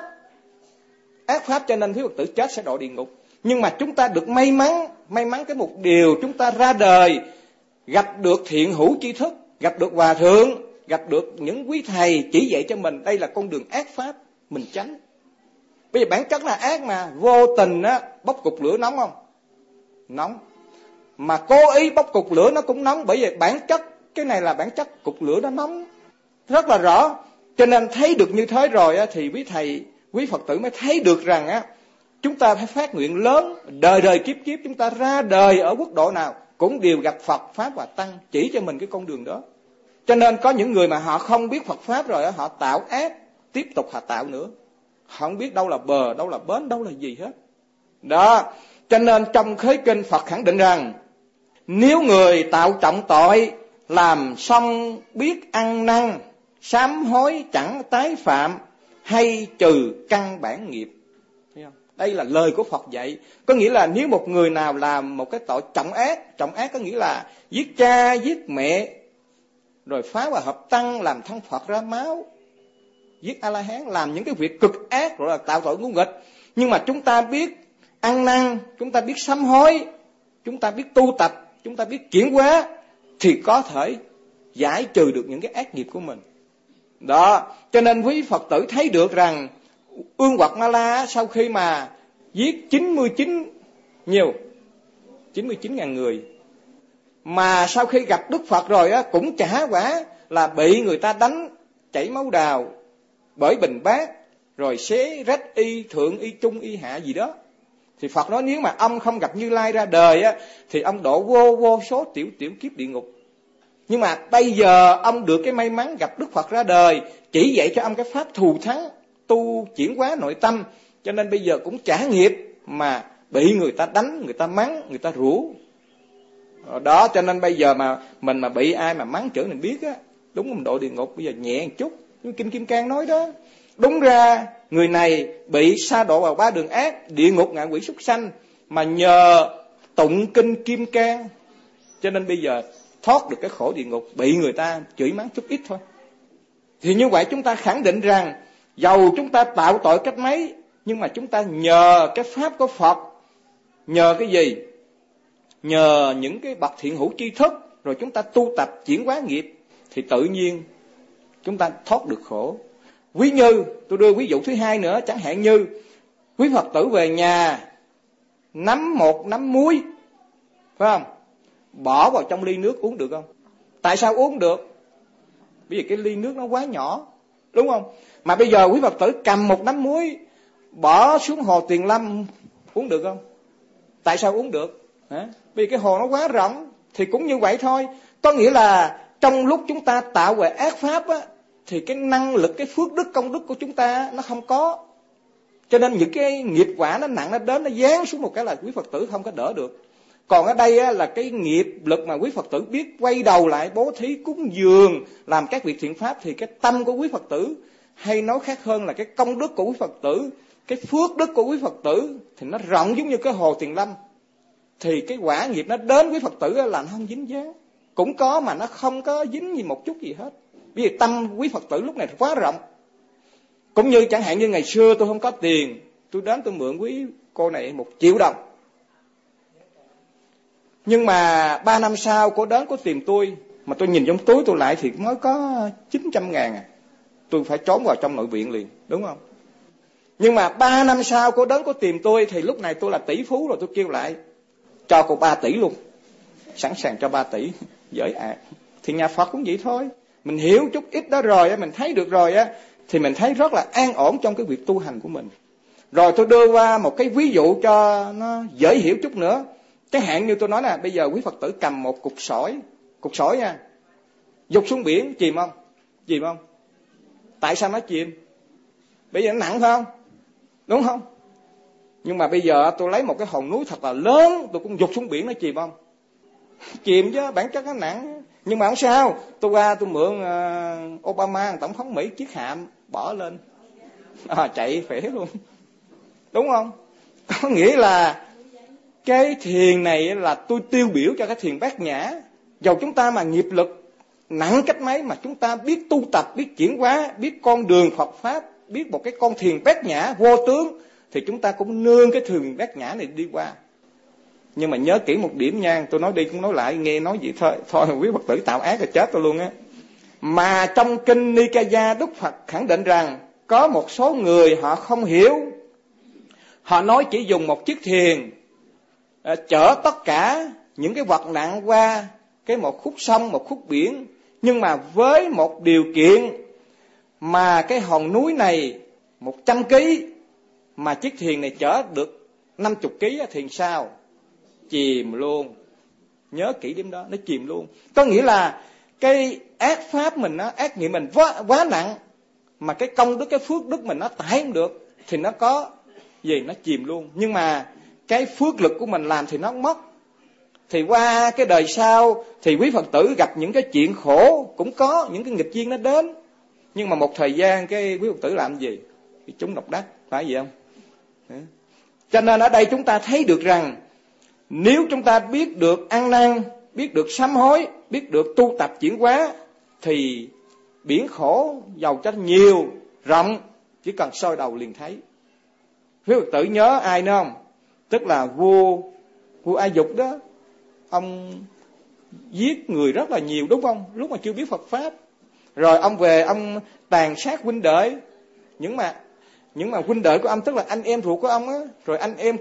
Ác pháp cho nên quý Phật tử chết sẽ độ địa ngục. Nhưng mà chúng ta được may mắn cái một điều, chúng ta ra đời gặp được thiện hữu tri thức, gặp được hòa thượng, gặp được những quý thầy chỉ dạy cho mình đây là con đường ác pháp, mình tránh. Bây giờ bản chất là ác mà, vô tình bốc cục lửa nóng không? Nóng. Mà cố ý bốc cục lửa nó cũng nóng, bởi vì bản chất, cái này là bản chất cục lửa nó nóng, rất là rõ. Cho nên thấy được như thế rồi thì quý thầy, quý Phật tử mới thấy được rằng chúng ta phải phát nguyện lớn, đời đời kiếp kiếp chúng ta ra đời ở quốc độ nào cũng đều gặp Phật, Pháp và Tăng chỉ cho mình cái con đường đó. Cho nên có những người mà họ không biết Phật Pháp rồi họ tạo ác, tiếp tục họ tạo nữa. Họ không biết đâu là bờ, đâu là bến, đâu là gì hết. Đó, cho nên trong khế kinh Phật khẳng định rằng nếu người tạo trọng tội, làm xong biết ăn năn, sám hối chẳng tái phạm, hay trừ căn bản nghiệp. Đây là lời của Phật dạy. Có nghĩa là nếu một người nào làm một cái tội trọng ác có nghĩa là giết cha, giết mẹ, rồi phá hòa hợp tăng, làm thân Phật ra máu, giết A-la-hán, làm những cái việc cực ác rồi là tạo tội ngu nghịch. Nhưng mà chúng ta biết ăn năn, chúng ta biết sám hối, chúng ta biết tu tập, chúng ta biết chuyển hóa thì có thể giải trừ được những cái ác nghiệp của mình. Đó, cho nên quý Phật tử thấy được rằng Ương Quật Ma La sau khi mà giết 99.000 người, mà sau khi gặp Đức Phật rồi cũng trả quả là bị người ta đánh chảy máu đào bởi bình bát, rồi xé rách y thượng y trung y hạ gì đó. Thì Phật nói nếu mà ông không gặp Như Lai ra đời thì ông độ vô số tiểu kiếp địa ngục. Nhưng mà bây giờ ông được cái may mắn gặp Đức Phật ra đời, chỉ dạy cho ông cái pháp thù thắng, tu chuyển hóa nội tâm, cho nên bây giờ cũng trả nghiệp mà bị người ta đánh, người ta mắng, người ta rủa. Đó, cho nên bây giờ mà mình mà bị ai mà mắng chửi mình biết á, đúng một độ địa ngục bây giờ nhẹ một chút. Như Kinh Kim Cang nói đó, đúng ra người này bị sa đọa vào 3 đường ác, địa ngục, ngạ quỷ, súc sanh, mà nhờ tụng Kinh Kim Cang cho nên bây giờ thoát được cái khổ địa ngục, bị người ta chửi mắng chút ít thôi. Thì như vậy chúng ta khẳng định rằng dầu chúng ta tạo tội cách mấy, nhưng mà chúng ta nhờ cái pháp của Phật, nhờ cái gì? Nhờ những cái bậc thiện hữu tri thức, rồi chúng ta tu tập chuyển hóa nghiệp, thì tự nhiên chúng ta thoát được khổ. Ví như, tôi đưa ví dụ thứ hai nữa, chẳng hạn như quý Phật tử về nhà nắm một nắm muối, phải không? Bỏ vào trong ly nước uống được không? Tại sao uống được? Bởi vì cái ly nước nó quá nhỏ, đúng không? Mà bây giờ quý Phật tử cầm một nắm muối bỏ xuống hồ Tuyền Lâm uống được không? Tại sao uống được? Vì cái hồ nó quá rộng. Thì cũng như vậy thôi. Có nghĩa là trong lúc chúng ta tạo về ác pháp á, thì cái năng lực, cái phước đức, công đức của chúng ta nó không có. Cho nên những cái nghiệp quả nó nặng, nó đến, nó giáng xuống một cái là quý Phật tử không có đỡ được. Còn ở đây á, là cái nghiệp lực mà quý Phật tử biết quay đầu lại bố thí, cúng dường, làm các việc thiện pháp, thì cái tâm của quý Phật tử, hay nói khác hơn là cái công đức của quý Phật tử, cái phước đức của quý Phật tử thì nó rộng giống như cái hồ Tuyền Lâm. Thì cái quả nghiệp nó đến quý Phật tử là nó không dính dáng. Cũng có mà nó không có dính gì một chút gì hết. Bởi vì tâm quý Phật tử lúc này quá rộng. Cũng như chẳng hạn như ngày xưa tôi không có tiền, tôi đến tôi mượn quý cô này 1 triệu đồng. Nhưng mà 3 năm sau cô đến cô tìm tôi, mà tôi nhìn trong túi tôi lại thì mới có 900.000 à. Tôi phải trốn vào trong nội viện liền, đúng không? Nhưng mà 3 năm sau cô đến cô tìm tôi, thì lúc này tôi là tỷ phú rồi, tôi kêu lại cho cô 3 tỷ luôn, sẵn sàng cho 3 tỷ, giới ạ. Thì nhà Phật cũng vậy thôi. Mình hiểu chút ít đó rồi, mình thấy được rồi á, thì mình thấy rất là an ổn trong cái việc tu hành của mình. Rồi tôi đưa qua một cái ví dụ cho nó dễ hiểu chút nữa. Chẳng hạn như tôi nói là bây giờ quý Phật tử cầm một cục sỏi nha, dục xuống biển, chìm không? Chìm không? Tại sao nó chìm? Bây giờ nó nặng phải không? Đúng không? Nhưng mà bây giờ tôi lấy một cái hòn núi thật là lớn, tôi cũng dục xuống biển, nó chìm không? Chìm chứ, bản chất nó nặng. Nhưng mà không sao, tôi qua tôi mượn Obama, tổng thống Mỹ, chiếc hạm bỏ lên, chạy khỏe luôn, đúng không? Có nghĩa là cái thiền này là tôi tiêu biểu cho cái thiền bát nhã. Dầu chúng ta mà nghiệp lực nặng cách mấy, mà chúng ta biết tu tập, biết chuyển hóa, biết con đường Phật Pháp, biết một cái con thiền bát nhã vô tướng, thì chúng ta cũng nương cái thiền bát nhã này đi qua. Nhưng mà nhớ kỹ một điểm nha, tôi nói đi cũng nói lại, nghe nói gì thôi quý Phật tử tạo ác là chết tôi luôn á. Mà trong kinh Nikaya, Đức Phật khẳng định rằng có một số người họ không hiểu, họ nói chỉ dùng một chiếc thuyền chở tất cả những cái vật nặng qua một khúc sông, một khúc biển, nhưng mà với một điều kiện mà cái hòn núi này 100 kg mà chiếc thuyền này chở được 50 kg thì sao? Chìm luôn. Nhớ kỹ điểm đó, nó chìm luôn. Có nghĩa là cái ác pháp mình, ác nghiệp mình quá nặng, mà cái công đức, cái phước đức mình nó tải không được, thì nó có gì? Nó chìm luôn. Nhưng mà cái phước lực của mình làm thì nó không mất. Thì qua cái đời sau thì quý Phật tử gặp những cái chuyện khổ, cũng có những cái nghịch duyên nó đến. Nhưng mà một thời gian cái quý Phật tử làm gì? Thì chúng độc đắc, phải gì không? Cho nên ở đây chúng ta thấy được rằng nếu chúng ta biết được ăn năn, biết được sám hối, biết được tu tập chuyển hóa, thì biển khổ giàu cho nhiều, rộng, chỉ cần soi đầu liền thấy. Quý Phật tử nhớ ai nữa không? Tức là vua A Dục đó, ông giết người rất là nhiều, đúng không? Lúc mà chưa biết Phật Pháp. Rồi ông về ông tàn sát huynh đệ. Nhưng mà huynh đệ của ông, tức là anh em ruột của ông á, rồi anh em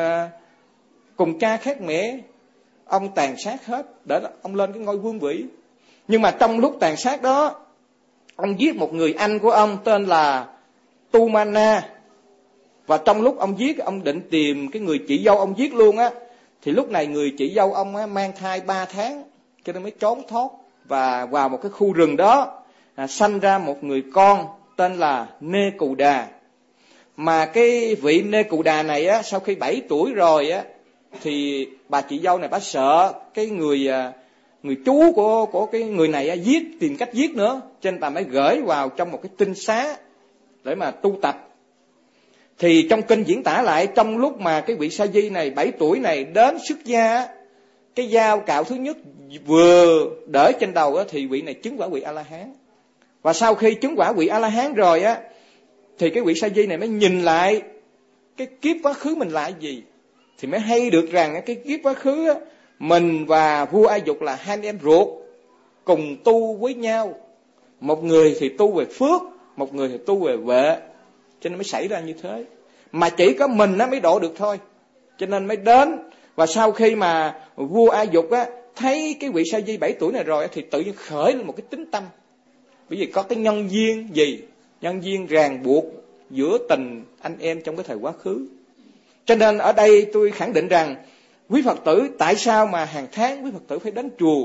cùng cha khác mẹ, ông tàn sát hết để ông lên cái ngôi vương vị. Nhưng mà trong lúc tàn sát đó, ông giết một người anh của ông tên là Tumana. Và trong lúc ông giết, ông định tìm cái người chị dâu ông giết luôn á. Thì lúc này người chị dâu ông á, mang thai 3 tháng, cho nên mới trốn thoát. Và vào một cái khu rừng đó, sanh ra một người con tên là Nê Cù Đà. mà cái vị Nê Cù Đà này á, sau khi 7 tuổi rồi á, thì bà chị dâu này bà sợ cái người chú của cái người này á, tìm cách giết nữa, cho nên bà mới gửi vào trong một cái tinh xá để mà tu tập. Thì trong kinh diễn tả lại, trong lúc mà cái vị Sa Di này 7 tuổi này đến xuất gia, cái dao cạo thứ nhất vừa đỡ trên đầu á, thì vị này chứng quả vị A-la-hán. Và sau khi chứng quả vị A-la-hán rồi á, thì cái vị Sa Di này mới nhìn lại cái kiếp quá khứ mình là gì, thì mới hay được rằng cái kiếp quá khứ á, mình và vua A Dục là hai anh em ruột, cùng tu với nhau. Một người thì tu về phước, một người thì tu về huệ, cho nên mới xảy ra như thế. Mà chỉ có mình nó mới độ được thôi, cho nên mới đến. Và sau khi mà vua A Dục á, thấy cái vị Sa Di 7 tuổi này rồi, thì tự nhiên khởi lên một cái tính tâm. Bởi vì có cái nhân duyên gì? Nhân duyên ràng buộc giữa tình anh em trong cái thời quá khứ. Cho nên ở đây tôi khẳng định rằng, quý Phật tử tại sao mà hàng tháng quý Phật tử phải đến chùa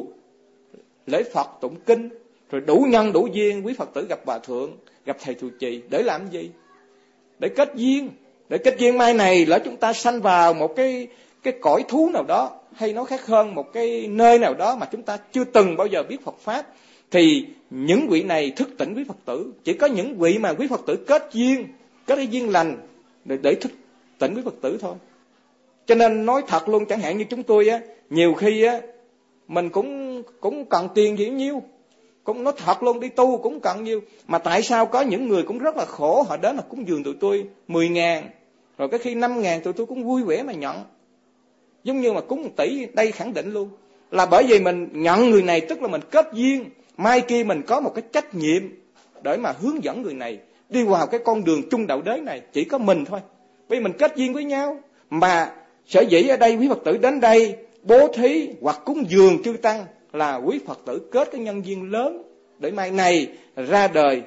lễ Phật tụng kinh, rồi đủ nhân đủ duyên quý Phật tử gặp Hòa Thượng, gặp thầy trụ trì để làm gì? Để kết duyên. Để kết duyên mai này lỡ chúng ta sanh vào một cái cõi thú nào đó, hay nói khác hơn, một cái nơi nào đó mà chúng ta chưa từng bao giờ biết Phật Pháp, thì những vị này thức tỉnh quý Phật tử. Chỉ có những vị mà quý Phật tử kết duyên, kết cái duyên lành để thức tỉnh quý Phật tử thôi. Cho nên nói thật luôn, chẳng hạn như chúng tôi á, nhiều khi á, mình cũng cần tiền gì nhiêu, cũng nói thật luôn, đi tu cũng cần nhiêu. Mà tại sao có những người cũng rất là khổ, họ đến là cúng dường tụi tôi 10.000, rồi cái khi 5.000 tụi tôi cũng vui vẻ mà nhận. Giống như mà cúng 1 tỷ, đây khẳng định luôn, là bởi vì mình nhận người này tức là mình kết duyên. Mai kia mình có một cái trách nhiệm để mà hướng dẫn người này đi vào cái con đường chung đạo đế này. Chỉ có mình thôi, vì mình kết duyên với nhau. Mà sở dĩ ở đây quý Phật tử đến đây bố thí hoặc cúng dường chư tăng là quý Phật tử kết cái nhân duyên lớn để mai này ra đời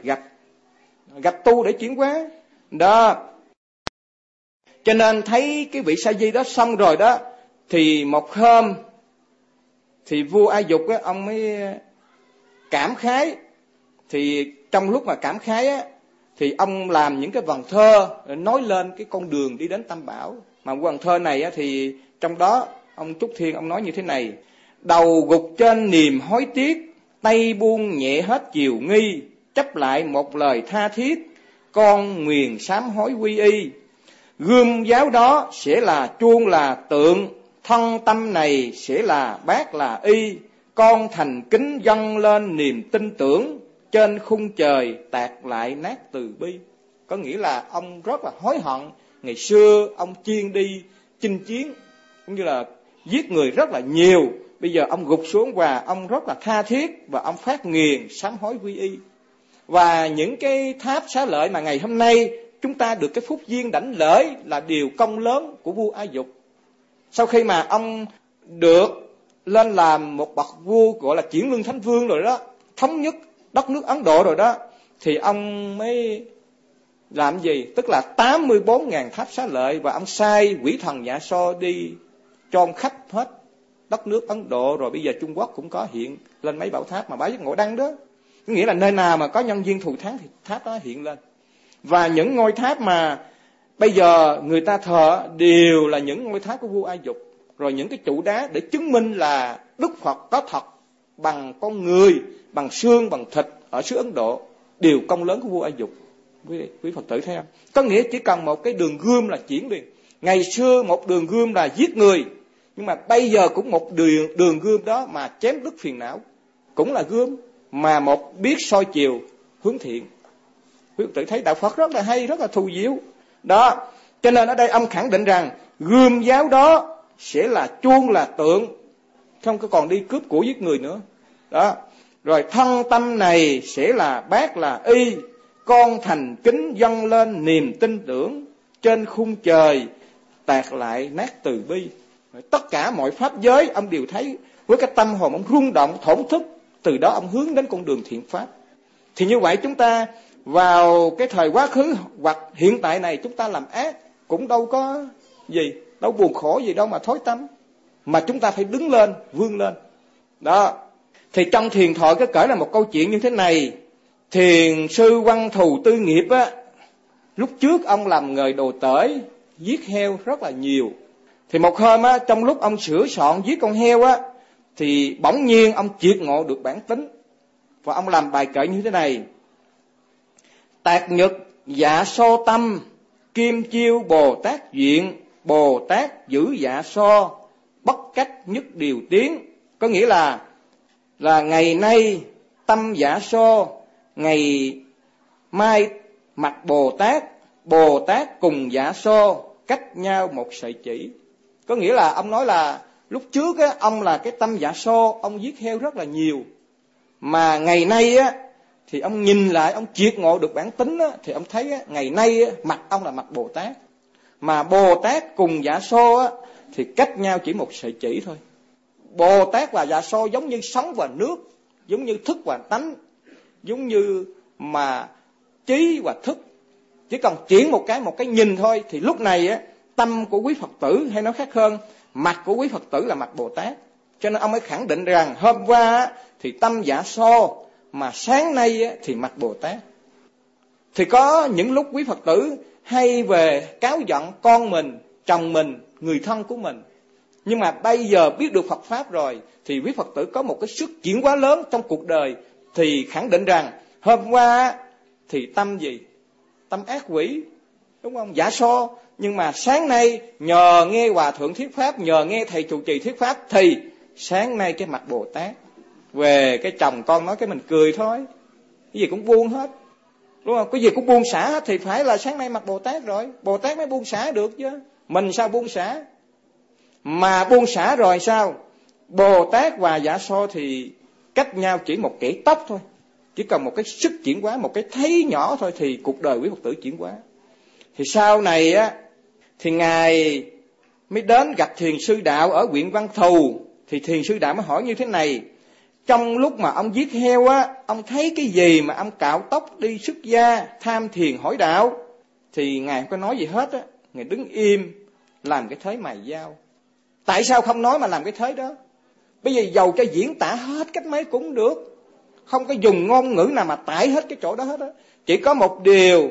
gặp tu để chuyển hóa đó. Cho nên thấy cái vị Sa Di đó xong rồi đó, thì một hôm thì vua A Dục á, ông mới cảm khái. Thì trong lúc mà cảm khái á, thì ông làm những cái vần thơ nói lên cái con đường đi đến Tam Bảo. Mà vần thơ này á, thì trong đó ông Trúc Thiên ông nói như thế này: đầu gục trên niềm hối tiếc, tay buông nhẹ hết chiều nghi, chấp lại một lời tha thiết, con nguyền sám hối quy y. Gươm giáo đó sẽ là chuông là tượng, thân tâm này sẽ là bát là y, con thành kính dâng lên niềm tin tưởng, trên khung trời tạc lại nát từ bi. Có nghĩa là ông rất là hối hận, ngày xưa ông chuyên đi chinh chiến, cũng như là giết người rất là nhiều. Bây giờ ông gục xuống và ông rất là tha thiết, và ông phát nguyền sám hối quy y. Và những cái tháp xá lợi mà ngày hôm nay chúng ta được cái phúc duyên đảnh lễ là điều công lớn của vua A Dục. Sau khi mà ông được lên làm một bậc vua gọi là Chuyển Lương Thánh Vương rồi đó, thống nhất đất nước Ấn Độ rồi đó, thì ông mới làm gì? Tức là 84.000 tháp xá lợi, và ông sai quỷ thần Nhạ So đi chôn khắp hết đất nước Ấn Độ. Rồi bây giờ Trung Quốc cũng có hiện lên mấy bảo tháp mà Bá Giác Ngộ đăng đó. Nghĩa là nơi nào mà có nhân duyên thù thắng thì tháp đó hiện lên. Và những ngôi tháp mà bây giờ người ta thờ đều là những ngôi tháp của vua A Dục. Rồi những cái trụ đá để chứng minh là Đức Phật có thật bằng con người, bằng xương, bằng thịt ở xứ Ấn Độ, đều công lớn của vua A Dục. Quý Phật tử thấy không? Có nghĩa chỉ cần một cái đường gươm là chuyển liền. Ngày xưa một đường gươm là giết người, nhưng mà bây giờ cũng một đường gươm đó mà chém đứt phiền não, cũng là gươm mà một biết soi chiều hướng thiện. Quý Phật tử thấy đạo Phật rất là hay, rất là thù diệu đó. Cho nên ở đây ông khẳng định rằng gươm giáo đó sẽ là chuông là tượng, không có còn đi cướp của giết người nữa đó. Rồi thân tâm này sẽ là bát là y, con thành kính dâng lên niềm tin tưởng, trên khung trời tạc lại nát từ bi. Tất cả mọi pháp giới ông đều thấy với cái tâm hồn ông rung động thổn thức, từ đó ông hướng đến con đường thiện pháp. Thì như vậy chúng ta vào cái thời quá khứ hoặc hiện tại này chúng ta làm ác cũng đâu có gì, đâu buồn khổ gì đâu mà thối tâm, mà chúng ta phải đứng lên, vươn lên đó. Thì trong Thiền Thoại có kể là một câu chuyện như thế này. Thiền sư Văn Thù Tư Nghiệp á, lúc trước ông làm nghề đồ tể, giết heo rất là nhiều. Thì một hôm á, trong lúc ông sửa soạn giết con heo á, thì bỗng nhiên ông triệt ngộ được bản tính. Và ông làm bài kệ như thế này: Tạc nhật dạ so tâm, kim chiêu Bồ Tát duyện, Bồ Tát giữ dạ so, bất cách nhất điều tiến. Có nghĩa là ngày nay tâm dạ so, ngày mai mặt Bồ Tát, Bồ Tát cùng dạ so, cách nhau một sợi chỉ. Có nghĩa là ông nói là lúc trước á, ông là cái tâm dạ so, ông giết heo rất là nhiều. Mà ngày nay á, thì ông nhìn lại, ông triệt ngộ được bản tính á, thì ông thấy á, ngày nay á, mặt ông là mặt Bồ Tát. Mà Bồ Tát cùng dạ so á, thì cách nhau chỉ một sợi chỉ thôi. Bồ Tát và dạ so giống như sóng và nước, giống như thức và tánh, giống như mà trí và thức. Chỉ cần chuyển một cái nhìn thôi, thì lúc này á, tâm của quý Phật tử, hay nói khác hơn, mặt của quý Phật tử là mặt Bồ Tát. Cho nên ông ấy khẳng định rằng hôm qua á, thì tâm dạ so, mà sáng nay á, thì mặt Bồ Tát. Thì có những lúc quý Phật tử hay về cáo giận con mình, chồng mình, người thân của mình. Nhưng mà bây giờ biết được Phật Pháp rồi, thì quý Phật tử có một cái sức chuyển hóa lớn trong cuộc đời. Thì khẳng định rằng hôm qua thì tâm gì? Tâm ác quỷ, đúng không? Dạ so. Nhưng mà sáng nay nhờ nghe Hòa Thượng thuyết Pháp, nhờ nghe Thầy trụ trì thuyết Pháp, thì sáng nay cái mặt Bồ Tát. Về cái chồng con nói cái mình cười thôi, cái gì cũng buông hết, đúng không? Cái gì cũng buông xả hết, thì phải là sáng nay mặt Bồ Tát rồi. Bồ Tát mới buông xả được chứ, mình sao buông xả? Mà buông xả rồi sao? Bồ Tát và dạ so thì cách nhau chỉ một kẻ tóc thôi. Chỉ cần một cái sức chuyển hóa, một cái thấy nhỏ thôi, thì cuộc đời quý Phật tử chuyển hóa. Thì sau này á, thì Ngài mới đến gặp Thiền sư Đạo ở huyện Văn Thù. Thì Thiền sư Đạo mới hỏi như thế này: trong lúc mà ông giết heo á, ông thấy cái gì mà ông cạo tóc đi xuất gia tham thiền hỏi đạo? Thì Ngài không có nói gì hết á, Ngài đứng im làm cái thế mài dao. Tại sao không nói mà làm cái thế đó? Bây giờ dầu cho diễn tả hết cách mấy cũng được, không có dùng ngôn ngữ nào mà tải hết cái chỗ đó hết á. Chỉ có một điều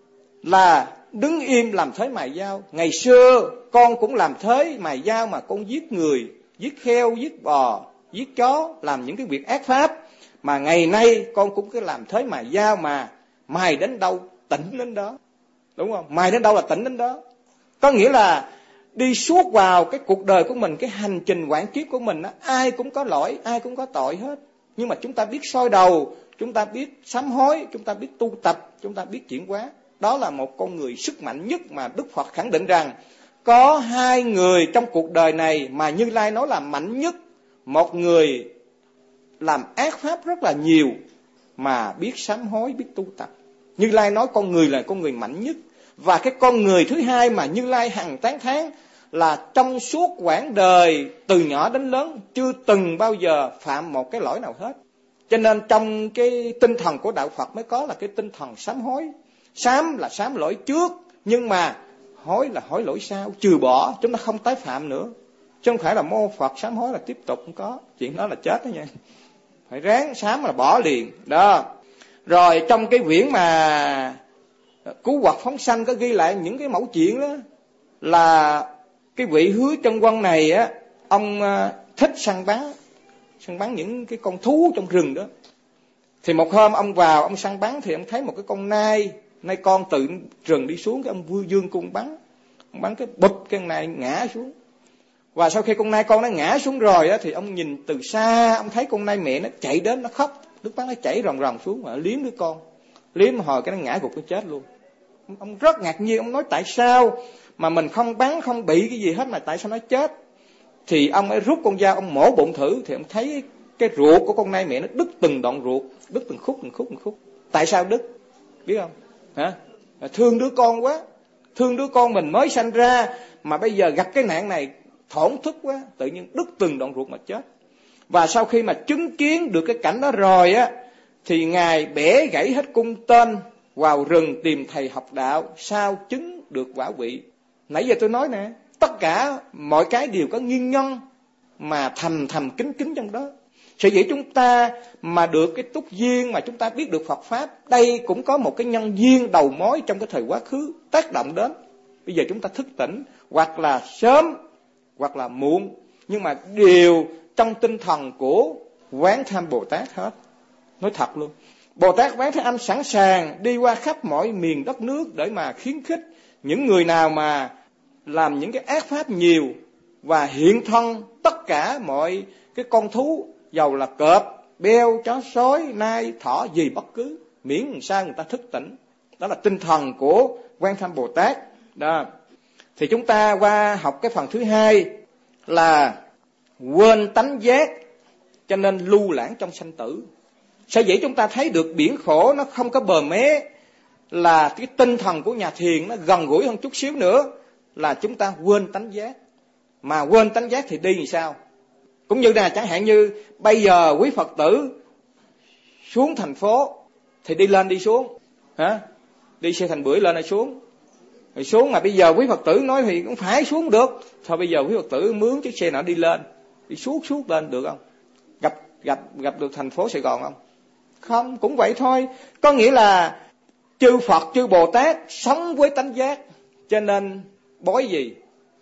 là đứng im làm thế mài dao. Ngày xưa con cũng làm thế mài dao mà con giết người, giết heo, giết bò, giết chó, làm những cái việc ác pháp. Mà ngày nay con cũng cứ làm thế mài dao, mà mài đến đâu tỉnh đến đó, đúng không? Mài đến đâu là tỉnh đến đó. Có nghĩa là đi suốt vào cái cuộc đời của mình, cái hành trình quán kiếp của mình á, ai cũng có lỗi, ai cũng có tội hết. Nhưng mà chúng ta biết soi đầu, chúng ta biết sám hối, chúng ta biết tu tập, chúng ta biết chuyển hóa. Đó là một con người sức mạnh nhất mà Đức Phật khẳng định rằng có hai người trong cuộc đời này mà Như Lai nói là mạnh nhất. Một người làm ác pháp rất là nhiều mà biết sám hối, biết tu tập. Như Lai nói con người là con người mạnh nhất. Và cái con người thứ hai mà Như Lai hằng tán thán là trong suốt quãng đời từ nhỏ đến lớn chưa từng bao giờ phạm một cái lỗi nào hết. Cho nên trong cái tinh thần của Đạo Phật mới có là cái tinh thần sám hối. Sám là sám lỗi trước, nhưng mà hối là hối lỗi sau, trừ bỏ, chúng ta không tái phạm nữa. Chứ không phải là mô Phật sám hối là tiếp tục, không có. Chuyện đó là chết đó nha. Phải ráng sám là bỏ liền. Đó. Rồi trong cái quyển mà Cứu Hoạt Phóng Sanh có ghi lại những cái mẫu chuyện đó, là cái vị Hứa Chân Quân này á, ông thích săn bắn những cái con thú trong rừng đó. Thì một hôm ông vào, ông săn bắn thì ông thấy một cái con nai con từ rừng đi xuống, cái ông vui dương cung bắn. Ông bắn cái bụp cái con nai ngã xuống. Và sau khi con nai con nó ngã xuống rồi á, thì ông nhìn từ xa, ông thấy con nai mẹ nó chạy đến, nó khóc, nước mắt nó chảy ròng ròng xuống mà liếm đứa con. Liếm hồi cái nó ngã gục nó chết luôn. Ông rất ngạc nhiên, ông nói tại sao mà mình không bắn, không bị cái gì hết mà tại sao nó chết? Thì ông ấy rút con dao, ông mổ bụng thử, thì ông thấy cái ruột của con nai mẹ nó đứt từng đoạn ruột, đứt từng khúc. Tại sao đứt? Biết không? Hả? Thương đứa con quá, thương đứa con mình mới sanh ra mà bây giờ gặp cái nạn này thổn thức quá, tự nhiên đứt từng đoạn ruột mà chết. Và sau khi mà chứng kiến được cái cảnh đó rồi á, thì Ngài bẻ gãy hết cung tên, vào rừng tìm thầy học đạo, sao chứng được quả vị. Nãy giờ tôi nói nè, tất cả mọi cái đều có nguyên nhân mà thầm kín trong đó. Sở dĩ chúng ta mà được cái túc duyên mà chúng ta biết được Phật Pháp, đây cũng có một cái nhân duyên đầu mối trong cái thời quá khứ tác động đến. Bây giờ chúng ta thức tỉnh, hoặc là sớm, hoặc là muộn, nhưng mà đều trong tinh thần của Quán Tham Bồ Tát hết. Nói thật luôn, Bồ Tát Quán Thế Âm sẵn sàng đi qua khắp mọi miền đất nước để mà khuyến khích những người nào mà làm những cái ác pháp nhiều và hiện thân tất cả mọi cái con thú, dầu là cọp, beo, chó sói, nai, thỏ gì bất cứ, miễn làm sao người ta thức tỉnh. Đó là tinh thần của Quan Tham Bồ Tát. Đó. Thì chúng ta qua học cái phần thứ hai là quên tánh giác, cho nên lưu lãng trong sanh tử. Sở dĩ chúng ta thấy được biển khổ nó không có bờ mé, là cái tinh thần của nhà thiền nó gần gũi hơn chút xíu nữa, là chúng ta quên tánh giác. Mà quên tánh giác thì đi làm sao? Cũng như là chẳng hạn như bây giờ quý Phật tử xuống thành phố thì đi lên đi xuống, hả? Đi xe thành bưởi lên hay xuống? Rồi xuống mà bây giờ quý Phật tử nói thì cũng phải xuống được. Thôi bây giờ quý Phật tử mướn chiếc xe nào đi lên, đi suốt lên được không? Gặp được thành phố Sài Gòn không? Không, cũng vậy thôi. Có nghĩa là chư Phật, chư Bồ Tát sống với tánh giác, cho nên bói gì?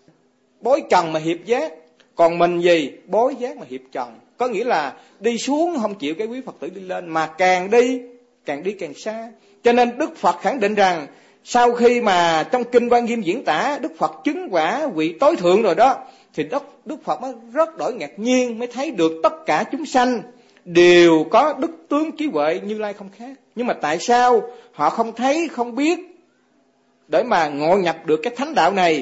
Bói trần mà hiệp giác. Còn mình gì? Bói giác mà hiệp trần. Có nghĩa là đi xuống không chịu cái quý Phật tử đi lên, mà càng đi càng xa. Cho nên Đức Phật khẳng định rằng, sau khi mà trong Kinh Quan Nghiêm diễn tả Đức Phật chứng quả vị tối thượng rồi đó, thì Đức Phật mới rất đổi ngạc nhiên, mới thấy được tất cả chúng sanh đều có đức tướng trí huệ Như Lai không khác. Nhưng mà tại sao họ không thấy, không biết để mà ngộ nhập được cái thánh đạo này?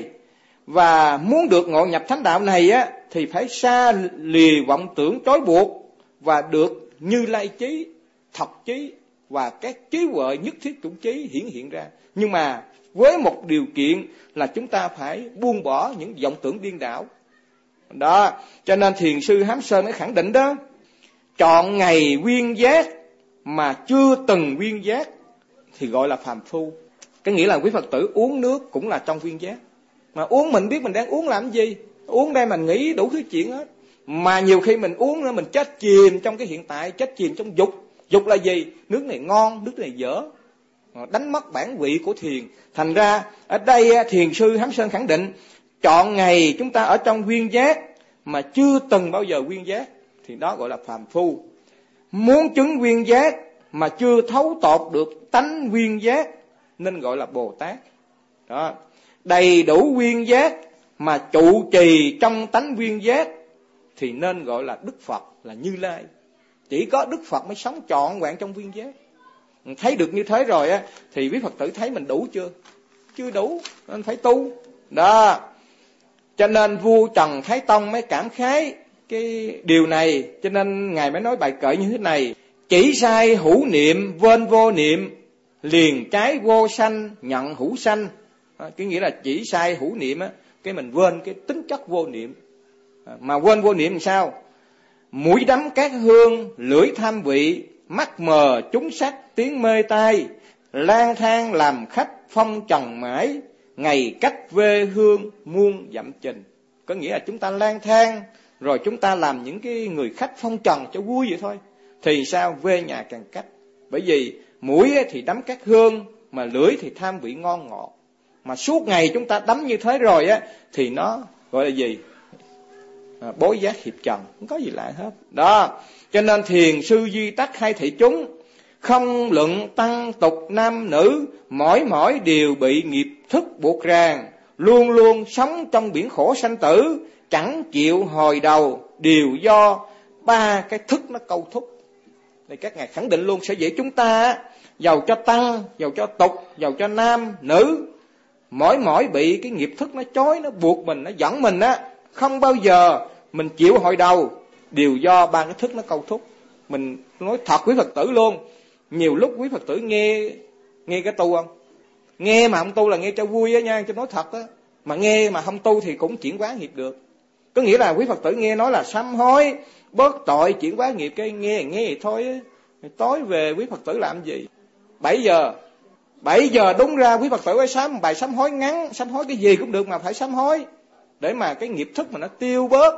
Và muốn được ngộ nhập thánh đạo này á, thì phải xa lìa vọng tưởng trói buộc và được Như Lai trí, thật trí và các trí huệ nhất thiết chủng trí hiện ra. Nhưng mà với một điều kiện là chúng ta phải buông bỏ những vọng tưởng điên đảo. Đó, cho nên Thiền sư Hám Sơn mới khẳng định đó, chọn ngày nguyên giác mà chưa từng nguyên giác thì gọi là phàm phu. Cái nghĩa là quý Phật tử uống nước cũng là trong nguyên giác. Mà uống mình biết mình đang uống làm gì? Uống đây mình nghĩ đủ thứ chuyện hết. Mà nhiều khi mình uống nữa mình chết chìm trong cái hiện tại, chết chìm trong dục. Dục là gì? Nước này ngon, nước này dở, đánh mất bản vị của thiền. Thành ra ở đây Thiền sư Hám Sơn khẳng định, chọn ngày chúng ta ở trong nguyên giác mà chưa từng bao giờ nguyên giác thì đó gọi là phàm phu. Muốn chứng nguyên giác mà chưa thấu tột được tánh nguyên giác nên gọi là Bồ Tát. Đó. Đầy đủ nguyên giác mà trụ trì trong tánh nguyên giác thì nên gọi là Đức Phật, là Như Lai. Chỉ có Đức Phật mới sống trọn vẹn trong nguyên giác. Thấy được như thế rồi á, thì quý Phật tử thấy mình đủ chưa? Chưa đủ, nên phải tu. Đó. Cho nên vua Trần Thái Tông mới cảm khái cái điều này, cho nên Ngài mới nói bài kệ như thế này: chỉ sai hữu niệm, vên vô niệm, liền trái vô sanh, nhận hữu sanh. Cái nghĩa là chỉ sai hữu niệm á, cái mình quên cái tính chất vô niệm. Mà quên vô niệm làm sao? Mũi đắm cát hương, lưỡi tham vị, mắt mờ trúng sắc, tiếng mê tai, lang thang làm khách phong trần mãi, ngày cách vê hương muôn dặm trình. Có nghĩa là chúng ta lang thang rồi chúng ta làm những cái người khách phong trần cho vui vậy thôi. Thì sao? Về nhà càng cách. Bởi vì mũi thì đắm cát hương, mà lưỡi thì tham vị ngon ngọt. Mà suốt ngày chúng ta đắm như thế rồi á, thì nó gọi là gì? Bối giác hiệp trần, không có gì lạ hết. Đó, cho nên Thiền sư Duy Tắc hay thị chúng, không luận tăng tục nam nữ, mỗi đều bị nghiệp thức buộc ràng, luôn luôn sống trong biển khổ sanh tử, chẳng chịu hồi đầu, đều do ba cái thức nó câu thúc. Thì các ngài khẳng định luôn, sẽ dễ chúng ta giàu cho tăng, giàu cho tục, giàu cho nam, nữ, mỗi bị cái nghiệp thức nó chói, nó buộc mình, nó dẫn mình á, không bao giờ mình chịu hồi đầu, đều do ba cái thức nó câu thúc. Mình nói thật quý Phật tử luôn, nhiều lúc quý Phật tử nghe cái tu không? Nghe mà không tu là nghe cho vui á nha, cho nói thật á. Mà nghe mà không tu thì cũng chuyển hóa nghiệp được. Có nghĩa là quý Phật tử nghe nói là sám hối, bớt tội, chuyển hóa nghiệp, cái nghe vậy thôi á. Tối về quý Phật tử làm gì? 7 giờ đúng ra quý Phật tử phải sám bài sám hối ngắn, sám hối cái gì cũng được mà phải sám hối, để mà cái nghiệp thức mà nó tiêu bớt.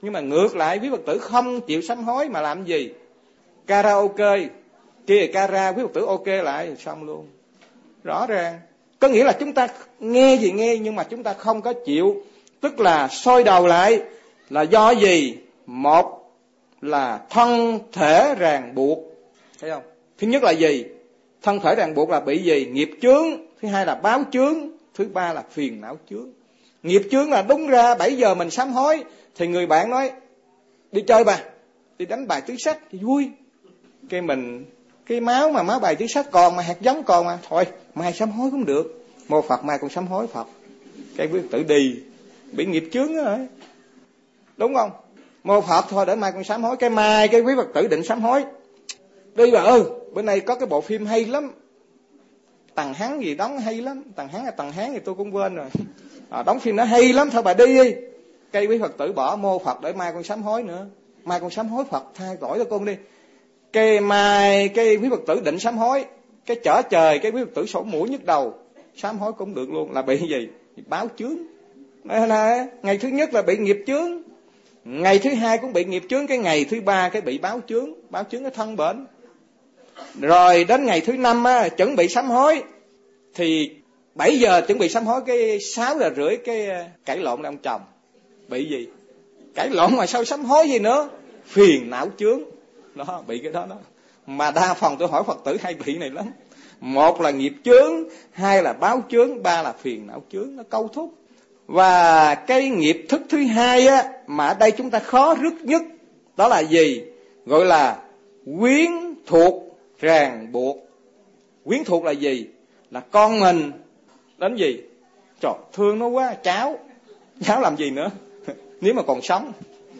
Nhưng mà ngược lại quý Phật tử không chịu sám hối mà làm gì? Karaoke, kia kara, quý Phật tử ok lại xong luôn. Rõ ràng. Có nghĩa là chúng ta nghe gì nghe, nhưng mà chúng ta không có chịu, tức là soi đầu lại. Là do gì? Một là thân thể ràng buộc, thấy không? Thứ nhất là gì? Thân thể ràng buộc là bị gì? Nghiệp chướng. Thứ hai là báo chướng. Thứ ba là phiền não chướng. Nghiệp chướng là đúng ra 7 giờ mình sám hối thì người bạn nói đi chơi bà, đi đánh bài tứ sắc thì vui. Cái máu bài tứ sắc còn mà, hạt giống còn mà, thôi mai sám hối cũng được. Mô Phật mai còn sám hối Phật. Cái quý tử đi bị nghiệp chướng đó rồi, đúng không? Mô Phật thôi để mai con sám hối. Cái mai cái quý Phật tử định sám hối, đi bà ơi, bữa nay có cái bộ phim hay lắm, Tần Hán gì đóng hay lắm. Tần Hán hay Tần Hán thì tôi cũng quên rồi. Đóng phim nó hay lắm, thôi bà đi. Cái quý Phật tử bỏ Mô Phật để mai con sám hối nữa. Mai con sám hối Phật tha lỗi cho con đi. Cái mai cái quý Phật tử định sám hối, cái chở trời cái quý Phật tử sổ mũi nhức đầu, sám hối cũng được luôn. Là bị gì? Báo chướng. Ngày thứ nhất là bị nghiệp chướng, ngày thứ hai cũng bị nghiệp chướng, cái ngày thứ ba cái bị báo chướng cái thân bệnh. Rồi đến ngày thứ năm á, chuẩn bị sám hối thì 7 giờ chuẩn bị sám hối, cái 6 giờ rưỡi cái cãi lộn với ông chồng. Bị gì? Cãi lộn mà sao sám hối gì nữa? Phiền não chướng. Đó, bị cái đó. Mà đa phần tôi hỏi Phật tử hay bị này lắm. Một là nghiệp chướng, hai là báo chướng, ba là phiền não chướng, nó câu thúc. Và cái nghiệp thức thứ hai á, mà ở đây chúng ta khó rứt nhất, đó là gì? Gọi là quyến thuộc ràng buộc. Quyến thuộc là gì? Là con mình đến gì? Trời, thương nó quá, cháu làm gì nữa? Nếu mà còn sống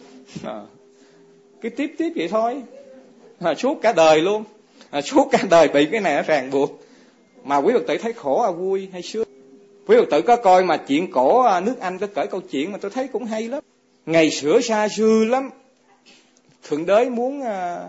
cứ tiếp vậy thôi, suốt cả đời luôn, suốt cả đời bị cái này nó ràng buộc. Mà quý Phật tử thấy khổ vui hay sướng? Quý Phật tử có coi mà chuyện cổ nước Anh có kể câu chuyện mà tôi thấy cũng hay lắm. Ngày xưa xa xưa lắm, Thượng Đế muốn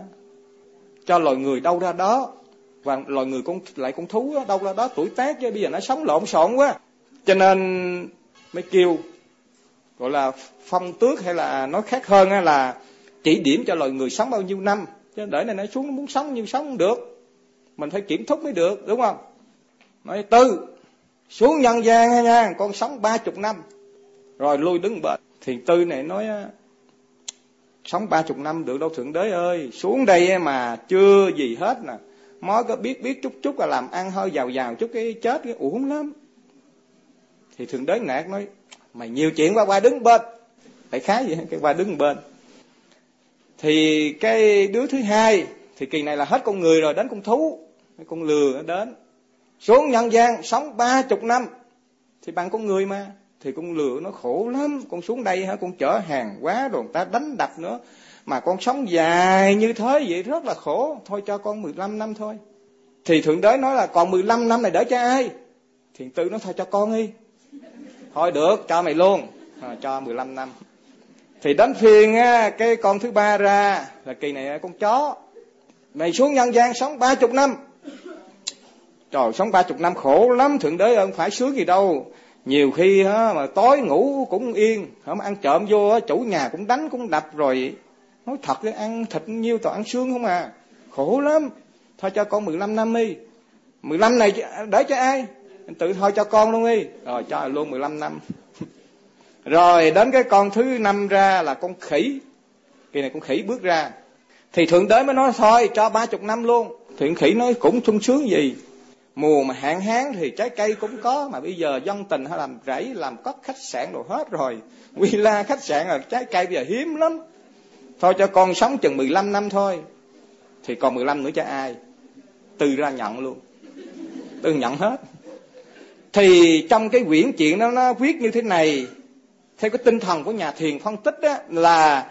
cho loài người đâu ra đó, và loài người con thú đâu ra đó tuổi tác, chứ bây giờ nó sống lộn xộn quá, cho nên mới kêu gọi là phong tước, hay là nói khác hơn là chỉ điểm cho loài người sống bao nhiêu năm, chứ để này nó xuống, nó muốn sống như sống không được, mình phải kiểm thúc mới được, đúng không? Nói Tư xuống nhân gian nha, con sống 30 năm rồi lui đứng bệnh. Thì Tư này nói sống 30 năm được đâu Thượng Đế ơi, xuống đây mà chưa gì hết nè, mới có biết chút là làm ăn hơi giàu chút cái chết cái uổng lắm. Thì Thượng Đế nạt nói mày nhiều chuyện, qua đứng bên. Đại khái vậy, cái qua đứng bên. Thì cái đứa thứ hai thì kỳ này là hết con người rồi, đến con thú, con lừa nó đến. Xuống nhân gian sống 30 năm thì bằng con người mà, thì con lừa nó khổ lắm. Con xuống đây con chở hàng quá rồi người ta đánh đập nữa, mà con sống dài như thế vậy rất là khổ, thôi cho con 15 năm thôi. Thì Thượng Đế nói là còn 15 năm này để cho ai? Thiền Tư nói thôi cho con đi. Thôi được, cho mày luôn, cho 15 năm. Thì đến phiên cái con thứ ba ra, là kỳ này con chó. Mày xuống nhân gian sống 30 năm. Trời, sống 30 năm khổ lắm, Thượng Đế ơi, không phải sướng gì đâu. Nhiều khi mà tối ngủ cũng yên, mà ăn trộm vô chủ nhà cũng đánh cũng đập rồi. Nói thật, ăn thịt nhiêu toàn ăn xương không à, khổ lắm. Thôi cho con 15 năm đi. 15 này để cho ai? Tự thôi cho con luôn đi. Rồi cho luôn 15 năm. Rồi đến cái con thứ 5 ra là con khỉ. Kỳ này con khỉ bước ra. Thì Thượng Đế mới nói thôi cho 30 năm luôn. Thì khỉ nói cũng sung sướng gì. Mùa mà hạn hán thì trái cây cũng có, mà bây giờ dân tình hay làm rẫy, làm cất khách sạn đồ hết rồi. Villa khách sạn là trái cây bây giờ hiếm lắm. Thôi cho con sống chừng 15 năm thôi. Thì còn 15 nữa cho ai? Tư ra nhận luôn. Tư nhận hết. Thì trong cái quyển chuyện đó nó viết như thế này, theo cái tinh thần của nhà thiền phân tích đó, là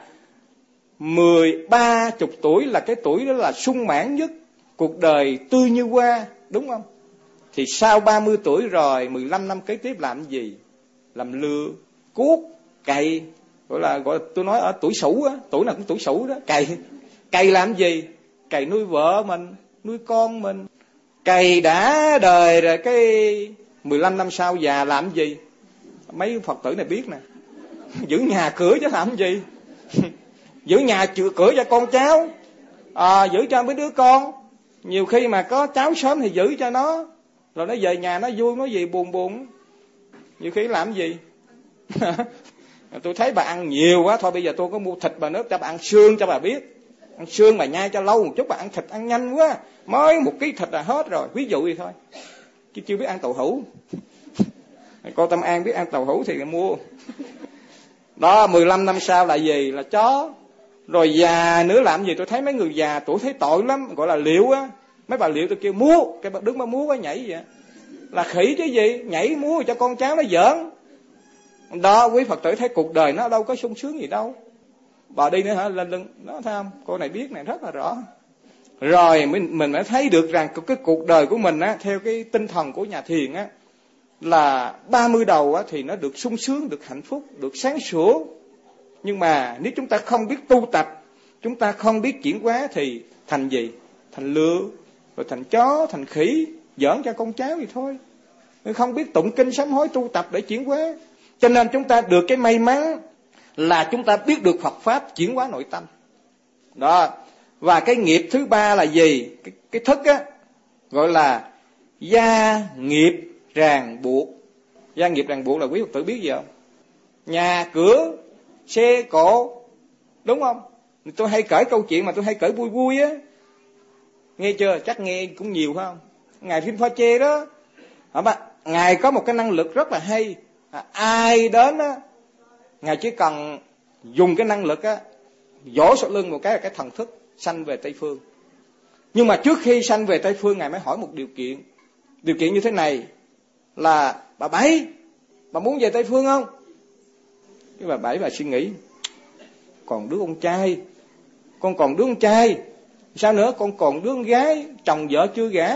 30 tuổi là cái tuổi đó là sung mãn nhất, cuộc đời tươi như hoa, đúng không? Thì sau 30 tuổi rồi 15 năm kế tiếp làm gì? Làm lừa, cuốc, cày, gọi là tôi nói ở tuổi sửu á, tuổi nào cũng tuổi sửu đó, cày làm gì? Cày nuôi vợ mình, nuôi con mình. Cày đã đời rồi cái 15 năm sau già làm gì? Mấy Phật tử này biết nè. Giữ nhà cửa chứ làm gì? Giữ nhà cửa cho con cháu, giữ cho mấy đứa con. Nhiều khi mà có cháu sớm thì giữ cho nó, rồi nó về nhà nó vui, nó gì buồn. Nhiều khi làm gì? Tôi thấy bà ăn nhiều quá, thôi bây giờ tôi có mua thịt bà nước cho bà ăn xương cho bà biết. Ăn xương mà nhai cho lâu một chút, bà ăn thịt ăn nhanh quá, mới 1 ký thịt là hết rồi. Ví dụ vậy thôi, chứ chưa biết ăn tàu hũ. Cô Tâm An biết ăn tàu hũ thì mua. Đó, 15 năm sau là gì? Là chó. Rồi già nữa làm gì? Tôi thấy mấy người già tuổi thấy tội lắm, gọi là liệu á. Mấy bà liệu tôi kêu múa, cái bà đứng mà múa quá nhảy vậy. Là khỉ chứ gì, nhảy múa cho con cháu nó giỡn. Đó, quý Phật tử thấy cuộc đời nó đâu có sung sướng gì đâu. Bà đi nữa hả, lên lưng, đó thấy không? Cô này biết này rất là rõ. Rồi mình mới thấy được rằng cái cuộc đời của mình á, theo cái tinh thần của nhà thiền á, là 30 đầu á, thì nó được sung sướng, được hạnh phúc, được sáng sủa. Nhưng mà nếu chúng ta không biết tu tập, chúng ta không biết chuyển hóa thì thành gì? Thành lừa, rồi thành chó, thành khỉ, giỡn cho con cháu thì thôi. Không biết tụng kinh sám hối tu tập để chuyển hóa. Cho nên chúng ta được cái may mắn là chúng ta biết được Phật Pháp chuyển hóa nội tâm. Đó. Và cái nghiệp thứ ba là gì? Cái thức á, gọi là gia nghiệp ràng buộc. Gia nghiệp ràng buộc là quý Phật tử biết gì không? Nhà, cửa, xe, cộ. Đúng không? Tôi hay kể câu chuyện mà tôi hay kể vui vui á. Nghe chưa? Chắc nghe cũng nhiều phải không? Ngài Rinpoche đó. Ngài có một cái năng lực rất là hay. Ai đến á, Ngài chỉ cần dùng cái năng lực á, vỗ sau lưng một cái là cái thần thức sanh về Tây Phương. Nhưng mà trước khi sanh về Tây Phương, Ngài mới hỏi một điều kiện. Điều kiện như thế này là: bà Bảy, bà muốn về Tây Phương không? Cái bà Bảy bà suy nghĩ, còn đứa con trai, con còn đứa con trai, sao nữa, con còn đứa con gái, chồng vợ chưa gả.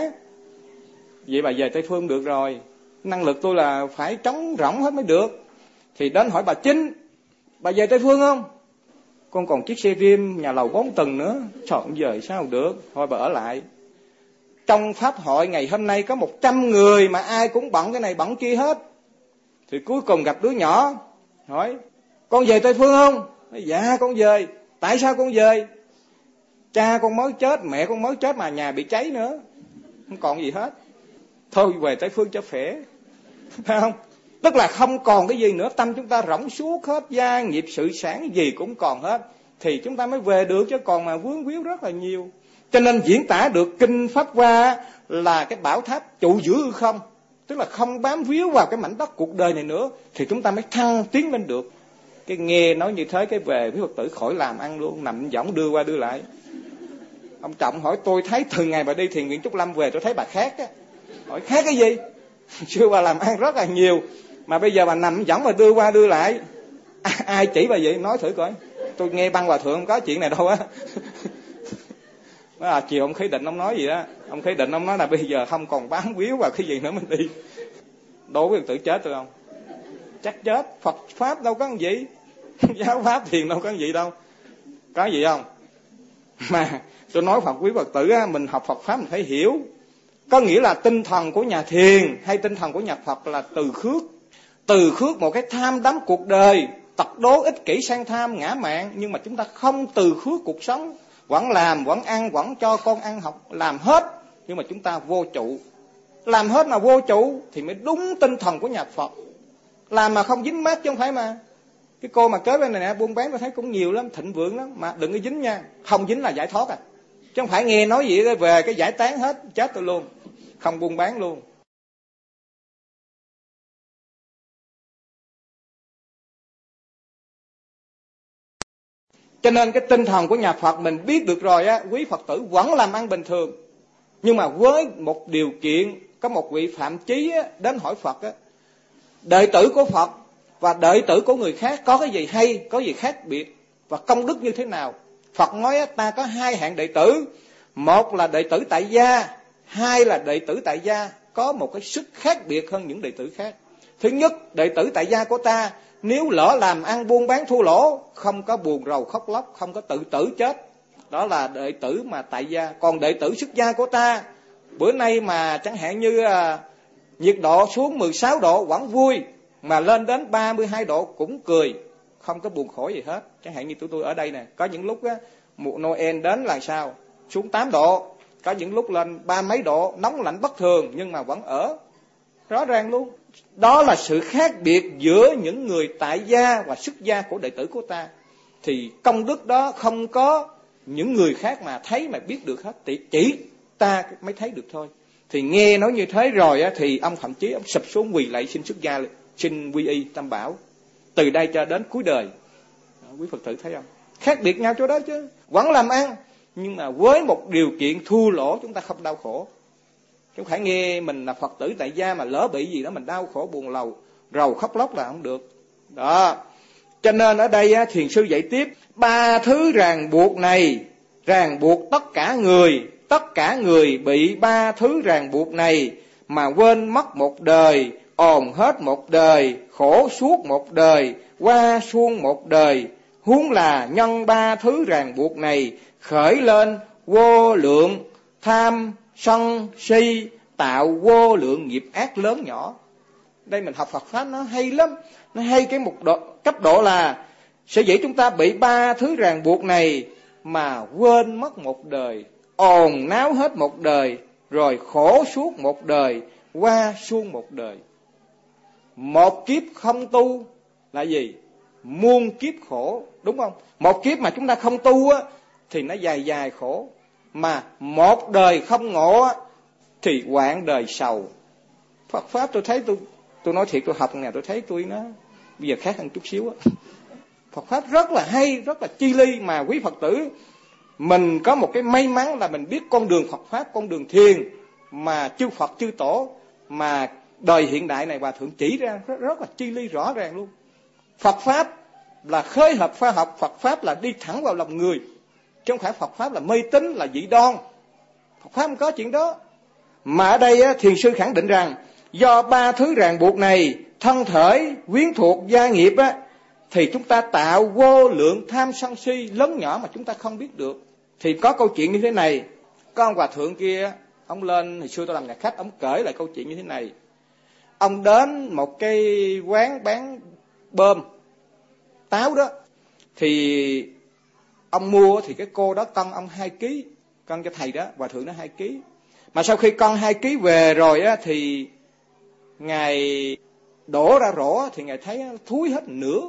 Vậy bà về Tây Phương được rồi, năng lực tôi là phải trống rỗng hết mới được. Thì đến hỏi bà Chính, bà về Tây Phương không? Con còn chiếc xe rim, nhà lầu 4 tầng nữa. Trời ơi, về sao được, thôi bà ở lại. Trong pháp hội ngày hôm nay có 100 người mà ai cũng bận cái này bận kia hết. Thì cuối cùng gặp đứa nhỏ, hỏi: con về Tây Phương không? Nói, dạ con về. Tại sao con về? Cha con mới chết, mẹ con mới chết mà nhà bị cháy nữa, không còn gì hết. Thôi về Tây Phương cho khỏe. Phải không? Tức là không còn cái gì nữa, tâm chúng ta rỗng suốt hết, gia nghiệp sự sản gì cũng còn hết, thì chúng ta mới về được, chứ còn mà vướng víu rất là nhiều. Cho nên diễn tả được kinh Pháp Hoa là cái bảo tháp trụ giữa hư không, tức là không bám víu vào cái mảnh đất cuộc đời này nữa, thì chúng ta mới thăng tiến lên được. Cái nghe nói như thế, cái về với Phật tử khỏi làm ăn luôn, nằm võng đưa qua đưa lại. Ông Trọng hỏi tôi thấy từ ngày bà đi thiền viện Trúc Lâm về tôi thấy bà khác á. Hỏi khác cái gì? Xưa bà làm ăn rất là nhiều, mà bây giờ bà nằm võng mà đưa qua đưa lại. Ai chỉ bà vậy? Nói thử coi. Tôi nghe băng hòa thượng không có chuyện này đâu á. Chiều ông Khí Định ông nói gì đó. Ông Khí Định ông nói là bây giờ không còn bám víu vào cái gì nữa mình đi. Đối với Phật tử chết được không? Chắc chết. Phật Pháp đâu có gì. Giáo Pháp thiền đâu có gì đâu. Có gì không? Mà tôi nói Phật quý Phật tử á, mình học Phật Pháp mình phải hiểu. Có nghĩa là tinh thần của nhà thiền hay tinh thần của nhà Phật là từ khước. Từ khước một cái tham đắm cuộc đời, tật đố ích kỷ sang tham ngã mạn. Nhưng mà chúng ta không từ khước cuộc sống. Vẫn làm, vẫn ăn, vẫn cho con ăn học, làm hết. Nhưng mà chúng ta vô trụ. Làm hết mà vô trụ thì mới đúng tinh thần của nhà Phật. Làm mà không dính mát chứ không phải mà. Cái cô mà kế bên này nè, buôn bán tôi thấy cũng nhiều lắm, thịnh vượng lắm. Mà đừng có dính nha. Không dính là giải thoát à. Chứ không phải nghe nói gì về cái giải tán hết, chết tôi luôn. Không buôn bán luôn. Cho nên cái tinh thần của nhà Phật mình biết được rồi á, quý Phật tử vẫn làm ăn bình thường. Nhưng mà với một điều kiện, có một vị Phạm Chí á, đến hỏi Phật á, đệ tử của Phật và đệ tử của người khác có cái gì hay, có gì khác biệt và công đức như thế nào? Phật nói á, ta có 2 hạng đệ tử. Một là đệ tử tại gia, 2 là đệ tử tại gia có một cái sức khác biệt hơn những đệ tử khác. Thứ nhất, đệ tử tại gia của ta nếu lỡ làm ăn buôn bán thua lỗ, không có buồn rầu khóc lóc, không có tự tử chết. Đó là đệ tử mà tại gia. Còn đệ tử xuất gia của ta, bữa nay mà chẳng hạn như nhiệt độ xuống 16 độ vẫn vui, mà lên đến 32 độ cũng cười. không có buồn khổ gì hết. Chẳng hạn như tụi tôi ở đây nè, có những lúc á, mùa Noel đến là sao? Xuống 8 độ, có những lúc lên 30 mấy độ, nóng lạnh bất thường, nhưng mà vẫn ở. Rõ ràng luôn. Đó là sự khác biệt giữa những người tại gia và xuất gia của đệ tử của ta. Thì công đức đó không có những người khác mà thấy mà biết được hết, chỉ ta mới thấy được thôi. Thì nghe nói như thế rồi á, thì ông thậm chí ông sụp xuống quỳ lạy xin xuất gia, xin quy y Tam Bảo, từ đây cho đến cuối đời. Đó, quý Phật tử thấy không? Khác biệt nhau chỗ đó chứ. Vẫn làm ăn, nhưng mà với một điều kiện thua lỗ chúng ta không đau khổ. Chứ không phải nghe mình là Phật tử tại gia mà lỡ bị gì đó mình đau khổ buồn rầu khóc lóc là không được. Đó. Cho nên ở đây á, thiền sư dạy tiếp, 3 thứ ràng buộc này ràng buộc tất cả người bị 3 thứ ràng buộc này mà quên mất một đời, ồn hết một đời, khổ suốt một đời, qua suông một đời. Huống là nhân 3 thứ ràng buộc này khởi lên vô lượng tham sân si, tạo vô lượng nghiệp ác lớn nhỏ. Đây mình học Phật pháp nó hay lắm. Nó hay cái cấp độ là sở dĩ chúng ta bị 3 thứ ràng buộc này mà quên mất một đời, ồn náo hết một đời, rồi khổ suốt một đời, qua suông một đời. Một kiếp không tu là gì? Muôn kiếp khổ, đúng không? Một kiếp mà chúng ta không tu á, thì nó dài khổ. Mà một đời không ngộ á, thì quãng đời sầu. Phật pháp tôi thấy tôi nói thiệt, tôi học nè, tôi thấy tôi nó bây giờ khác hơn chút xíu á. Phật pháp rất là hay, rất là chi ly, mà quý Phật tử mình có một cái may mắn là mình biết con đường Phật pháp, con đường thiền mà chư Phật chư Tổ mà đời hiện đại này Hòa Thượng chỉ ra rất là chi ly rõ ràng luôn. Phật pháp là khơi hợp khoa học, Phật pháp là đi thẳng vào lòng người, chứ không phải Phật pháp là mê tín, là dị đoan. Phật pháp không có chuyện đó. Mà ở đây á, thiền sư khẳng định rằng do 3 thứ ràng buộc này, thân thể, quyến thuộc, gia nghiệp á, thì chúng ta tạo vô lượng tham sân si lớn nhỏ mà chúng ta không biết được. Thì có câu chuyện như thế này. Có ông Hòa Thượng kia, ông lên, hồi xưa tôi làm nhà khách, ông kể lại câu chuyện như thế này. Ông đến một cái quán bán bơm táo đó, thì ông mua, thì cái cô đó cân ông 2 kg, cân cho thầy đó, Hòa Thượng đó 2 kg. Mà sau khi cân 2 kg về rồi á, thì Ngài đổ ra rổ, thì Ngài thấy thúi hết nửa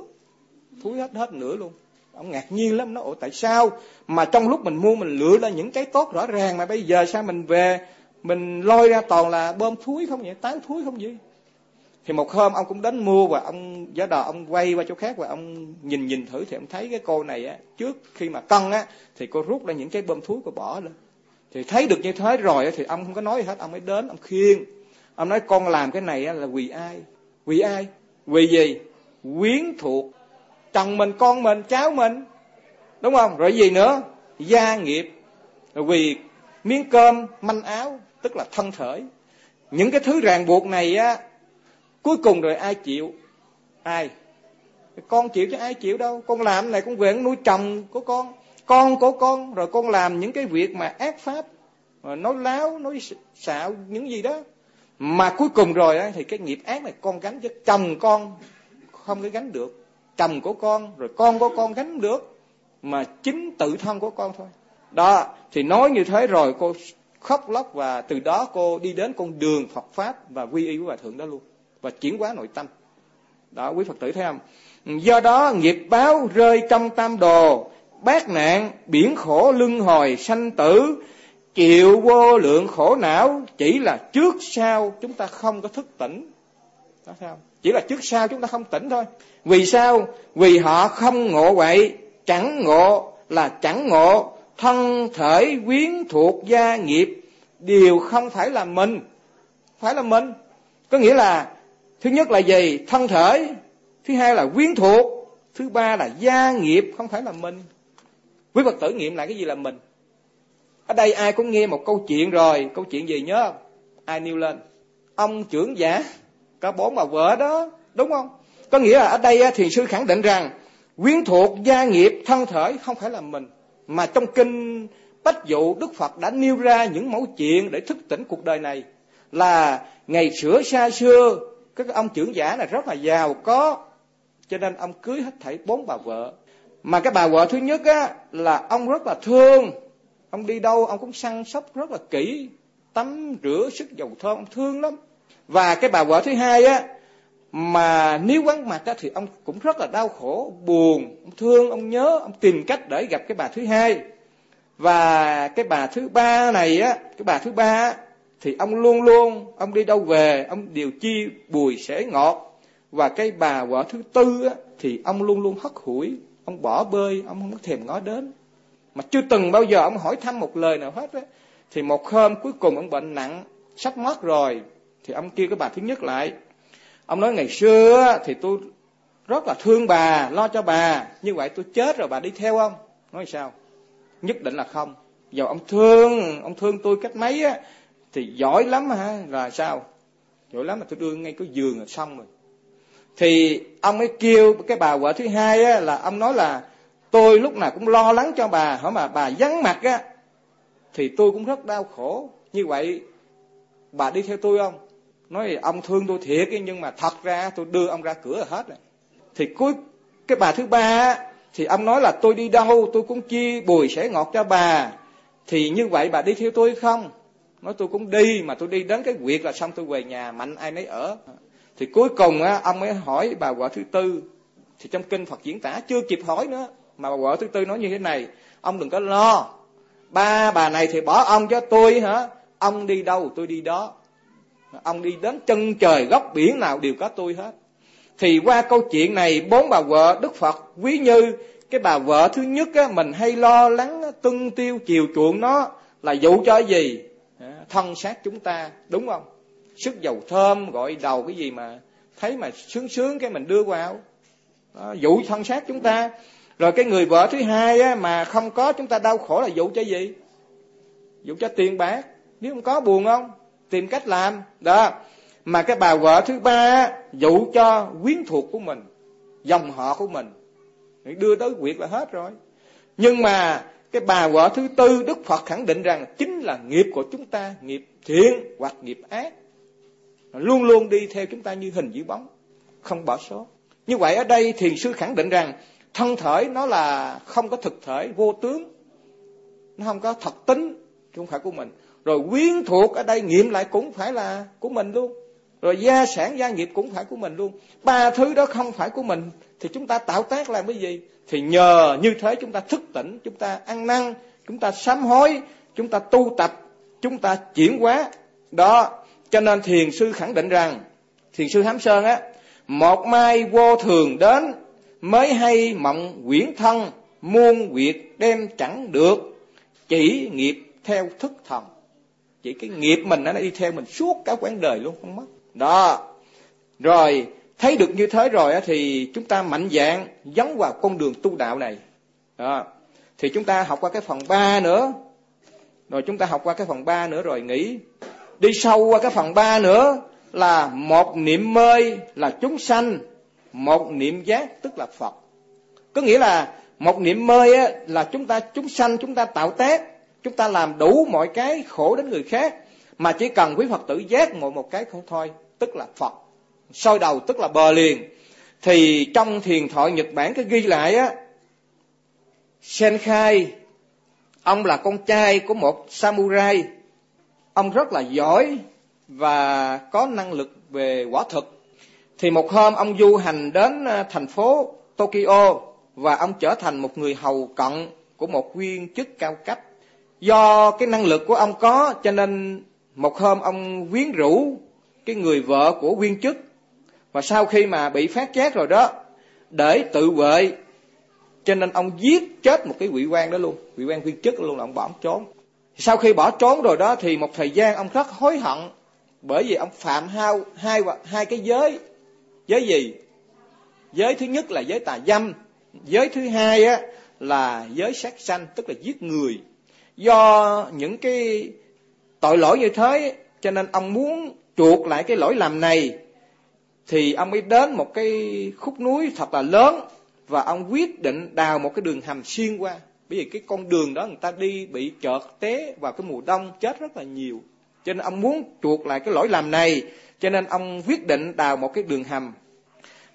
luôn. Ông ngạc nhiên lắm, nói ủa tại sao mà trong lúc mình mua mình lựa ra những cái tốt rõ ràng, mà bây giờ sao mình về mình lôi ra toàn là bơm thúi không vậy, táo thúi không vậy. Thì một hôm ông cũng đến mua, và ông giả đò ông quay qua chỗ khác, và ông nhìn thử, thì ông thấy cái cô này á, trước khi mà cân á, thì cô rút ra những cái bơm thúi cô bỏ lên. Thì thấy được như thế rồi thì ông không có nói gì hết, ông mới đến ông khiêng. Ông nói con làm cái này là vì ai? Vì ai? Vì gì? Quyến thuộc chồng mình, con mình, cháu mình, đúng không? Rồi gì nữa? Gia nghiệp. Rồi vì miếng cơm, manh áo, tức là thân thể. Những cái thứ ràng buộc này á, cuối cùng rồi ai chịu? Ai? Con chịu chứ ai chịu đâu. Con làm cái này con về nuôi chồng của con của con, rồi con làm những cái việc mà ác pháp, rồi nói láo, nói xạo những gì đó, mà cuối cùng rồi á, thì cái nghiệp ác này con gánh, chứ chồng con không có gánh được. Chồng của con, rồi con của con gánh được, mà chính tự thân của con thôi. Đó, thì nói như thế rồi cô khóc lóc, và từ đó cô đi đến con đường Phật Pháp và quy y với Hòa Thượng đó luôn, và chuyển hóa nội tâm. Đó, quý Phật tử thấy không? Do đó nghiệp báo rơi trong tam đồ, bát nạn, biển khổ luân hồi sanh tử, chịu vô lượng khổ não, chỉ là trước sau chúng ta không có thức tỉnh. Đó, thấy không? Chỉ là trước sau chúng ta không tỉnh thôi. Vì sao? Vì họ không ngộ vậy. Chẳng ngộ là chẳng ngộ, thân thể quyến thuộc gia nghiệp đều không phải là mình. Phải là mình. Có nghĩa là thứ nhất là gì? Thân thể. Thứ hai là quyến thuộc. Thứ ba là gia nghiệp, không phải là mình. Quý Phật tử nghiệm lại cái gì là mình. Ở đây ai cũng nghe một câu chuyện rồi. Câu chuyện gì nhớ không? Ai nêu lên? Ông trưởng giả có 4 bà vợ đó, đúng không? Có nghĩa là ở đây thiền sư khẳng định rằng quyến thuộc, gia nghiệp, thân thể không phải là mình. Mà trong kinh Bách Dụ, Đức Phật đã nêu ra những mẫu chuyện để thức tỉnh cuộc đời này. Là ngày xưa xa xưa, các ông trưởng giả này rất là giàu có, cho nên ông cưới hết thảy 4 bà vợ. Mà cái bà vợ thứ nhất á là ông rất là thương, ông đi đâu ông cũng săn sóc rất là kỹ, tắm rửa sức dầu thơm, ông thương lắm. Và cái bà vợ thứ hai á, mà nếu vắng mặt á thì ông cũng rất là đau khổ, buồn, ông thương, ông nhớ, ông tìm cách để gặp cái bà thứ hai. Và cái bà thứ ba này á, cái bà thứ ba á, thì ông luôn luôn, ông đi đâu về, ông đều chi bùi sẻ ngọt. Và cái bà vợ thứ tư á, thì ông luôn luôn hất hủi, ông bỏ bơi, ông không có thèm ngó đến. Mà chưa từng bao giờ ông hỏi thăm một lời nào hết á. Thì một hôm cuối cùng ông bệnh nặng, sắp mất rồi, thì ông kêu cái bà thứ nhất lại. Ông nói ngày xưa thì tôi rất là thương bà, lo cho bà, như vậy tôi chết rồi bà đi theo không? Nói sao? Nhất định là không. Giờ ông thương tôi cách mấy á, thì giỏi lắm hả? Là sao? Giỏi lắm mà tôi đưa ngay cái giường là xong rồi. Thì ông ấy kêu cái bà vợ thứ hai á, là ông nói là tôi lúc nào cũng lo lắng cho bà, hỏi mà bà vắng mặt á, thì tôi cũng rất đau khổ. Như vậy bà đi theo tôi không? Nói ông thương tôi thiệt, nhưng mà thật ra tôi đưa ông ra cửa là hết rồi. Thì cuối cái bà thứ ba á, thì ông nói là tôi đi đâu tôi cũng chia bùi sẻ ngọt cho bà, thì như vậy bà đi theo tôi không? Nói tôi cũng đi, mà tôi đi đến cái huyệt là xong tôi về nhà, mạnh ai nấy ở. Thì cuối cùng á, ông ấy hỏi bà vợ thứ tư. Thì trong kinh Phật diễn tả chưa kịp hỏi nữa, mà bà vợ thứ tư nói như thế này: ông đừng có lo, ba bà này thì bỏ ông cho tôi hả? Ông đi đâu tôi đi đó, ông đi đến chân trời góc biển nào đều có tôi hết. Thì qua câu chuyện này, 4 bà vợ Đức Phật ví như cái bà vợ thứ nhất á, mình hay lo lắng tuân tiêu chiều chuộng nó là dụ cho gì? Thân xác chúng ta, đúng không? Sức dầu thơm gọi đầu cái gì mà thấy mà sướng cái mình đưa vào đó, dụ thân xác chúng ta. Rồi cái người vợ thứ hai á, mà không có chúng ta đau khổ là dụ cho gì? Dụ cho tiền bạc. Nếu không có buồn không? Tìm cách làm đó. Mà cái bà vợ thứ ba á, dụ cho quyến thuộc của mình, dòng họ của mình, đưa tới huyệt là hết rồi. Nhưng mà cái bà vợ thứ tư, Đức Phật khẳng định rằng chính là nghiệp của chúng ta, nghiệp thiện hoặc nghiệp ác, luôn luôn đi theo chúng ta như hình với bóng, không bỏ sót. Như vậy ở đây thiền sư khẳng định rằng thân thể nó là không có thực thể, vô tướng, nó không có thật tính, không phải của mình. Rồi quyến thuộc ở đây nghiệm lại cũng phải là của mình luôn. Rồi gia sản gia nghiệp cũng phải của mình luôn. 3 thứ đó không phải của mình thì chúng ta tạo tác làm cái gì? Thì nhờ như thế chúng ta thức tỉnh, chúng ta ăn năn, chúng ta sám hối, chúng ta tu tập, chúng ta chuyển hóa. Đó, cho nên thiền sư khẳng định rằng, thiền sư Hám Sơn á, một mai vô thường đến, mới hay mộng quyển thân, muôn việc đem chẳng được, chỉ nghiệp theo thức thần. Chỉ cái nghiệp mình nó đi theo mình suốt cả quãng đời luôn, không mất. Đó, rồi thấy được như thế rồi á, thì chúng ta mạnh dạn dấn vào con đường tu đạo này. Đó, thì chúng ta học qua cái phần 3 nữa. Rồi chúng ta học qua cái phần 3 nữa rồi nghỉ. Đi sâu qua cái phần 3 nữa là một niệm mê là chúng sanh, một niệm giác tức là Phật. Có nghĩa là một niệm mê á, là chúng sanh, chúng ta tạo tác, chúng ta làm đủ mọi cái khổ đến người khác, mà chỉ cần quý Phật tử giác một cái không thôi, tức là Phật. Soi đầu tức là bờ liền. Thì trong thiền thoại Nhật Bản cái ghi lại á, Senkai, ông là con trai của một samurai. Ông rất là giỏi và có năng lực về võ thuật. Thì một hôm ông du hành đến thành phố Tokyo và ông trở thành một người hầu cận của một viên chức cao cấp. Do cái năng lực của ông có, cho nên một hôm ông quyến rũ cái người vợ của viên chức. Và sau khi mà bị phát giác rồi đó, để tự vệ, cho nên ông giết chết một cái vị quan đó luôn, vị quan viên chức luôn, là ông bỏ ông trốn. Sau khi bỏ trốn rồi đó thì một thời gian ông rất hối hận, bởi vì ông phạm hai cái giới. Giới gì? Giới thứ nhất là giới tà dâm, giới thứ hai á là giới sát sanh, tức là giết người. Do những cái tội lỗi như thế, cho nên ông muốn chuộc lại cái lỗi lầm này. Thì ông mới đến một cái khúc núi thật là lớn, và ông quyết định đào một cái đường hầm xuyên qua. Bởi vì cái con đường đó người ta đi bị chợt té vào cái mùa đông, chết rất là nhiều. Cho nên ông muốn chuộc lại cái lỗi lầm này, cho nên ông quyết định đào một cái đường hầm.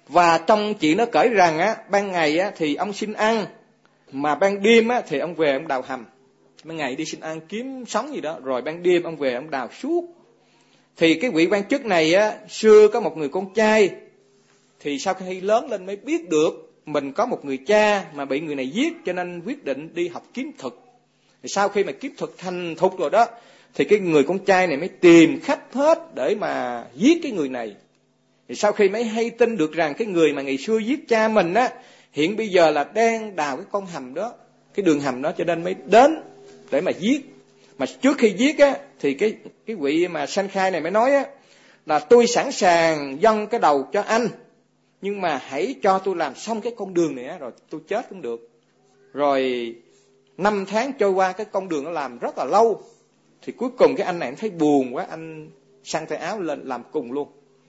Và trong chuyện nó kể rằng á, ban ngày á thì ông xin ăn, mà ban đêm á thì ông về ông đào hầm. Ban ngày đi xin ăn kiếm sống gì đó, rồi ban đêm ông về ông đào suốt. Thì cái vị quan chức này á, xưa có một người con trai, thì sau khi lớn lên mới biết được mình có một người cha mà bị người này giết, cho nên quyết định đi học kiếm thuật. Thì sau khi mà kiếm thuật thành thục rồi đó, thì cái người con trai này mới tìm khắp hết để mà giết cái người này. Thì sau khi mới hay tin được rằng cái người mà ngày xưa giết cha mình á, hiện bây giờ là đang đào cái con hầm đó, cái đường hầm đó, cho nên mới đến để mà giết. Mà trước khi giết á, thì cái vị mà sanh khai này mới nói á, là tôi sẵn sàng dâng cái đầu cho anh, nhưng mà hãy cho tôi làm xong cái con đường này á, rồi tôi chết cũng được. Rồi 5 tháng trôi qua, cái con đường nó làm rất là lâu. Thì cuối cùng cái anh này anh thấy buồn quá, anh xăng tay áo lên làm cùng luôn.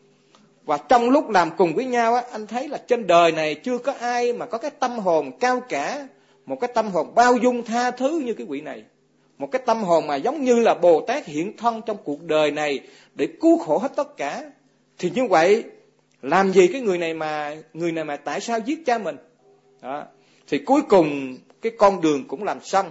Và trong lúc làm cùng với nhau á, anh thấy là trên đời này chưa có ai mà có cái tâm hồn cao cả, một cái tâm hồn bao dung tha thứ như cái vị này. Một cái tâm hồn mà giống như là Bồ Tát hiện thân trong cuộc đời này để cứu khổ hết tất cả. Thì như vậy, làm gì cái người này mà tại sao giết cha mình? Đó. Thì cuối cùng cái con đường cũng làm xong.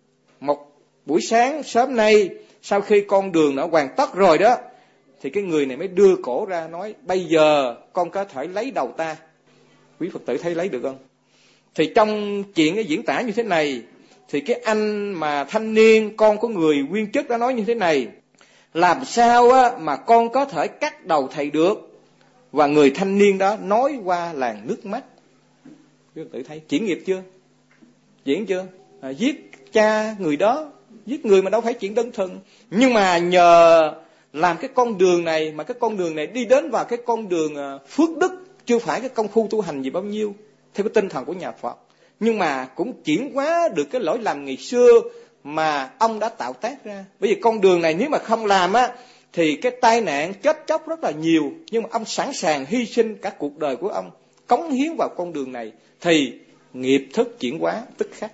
Một buổi sáng sớm nay, sau khi con đường đã hoàn tất rồi đó, thì cái người này mới đưa cổ ra nói, bây giờ con có thể lấy đầu ta. Quý Phật tử thấy lấy được không? Thì trong chuyện cái diễn tả như thế này, thì cái anh mà thanh niên, con của người viên chức đã nói như thế này, làm sao á mà con có thể cắt đầu thầy được? Và người thanh niên đó nói qua làn nước mắt. Quý Phật tử thấy chuyển nghiệp chưa? Diễn chưa? Giết cha người đó, giết người mà đâu phải chuyện đơn thuần. Nhưng mà nhờ làm cái con đường này, mà cái con đường này đi đến vào cái con đường phước đức, chưa phải cái công phu tu hành gì bao nhiêu, theo cái tinh thần của nhà Phật. Nhưng mà cũng chuyển hóa được cái lỗi lầm ngày xưa mà ông đã tạo tác ra. Bởi vì con đường này nếu mà không làm á, thì cái tai nạn chết chóc rất là nhiều. Nhưng mà ông sẵn sàng hy sinh cả cuộc đời của ông, cống hiến vào con đường này, thì nghiệp thức chuyển hóa tức khắc.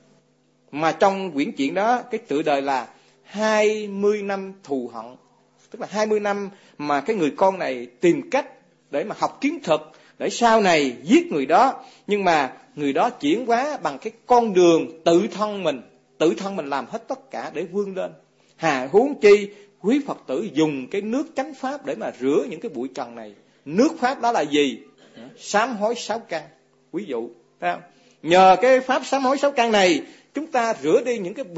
Mà trong quyển chuyện đó, cái tựa đề là 20 năm thù hận. Tức là 20 năm mà cái người con này tìm cách để mà học kiến thuật, để sau này giết người đó. Nhưng mà người đó chuyển hóa bằng cái con đường tự thân mình làm hết tất cả để vươn lên. Hà huống chi quý Phật tử dùng cái nước chánh pháp để mà rửa những cái bụi trần này. Nước pháp đó là gì? Sám hối 6 căn. Ví dụ, thấy không? Nhờ cái pháp sám hối 6 căn này, chúng ta rửa đi những cái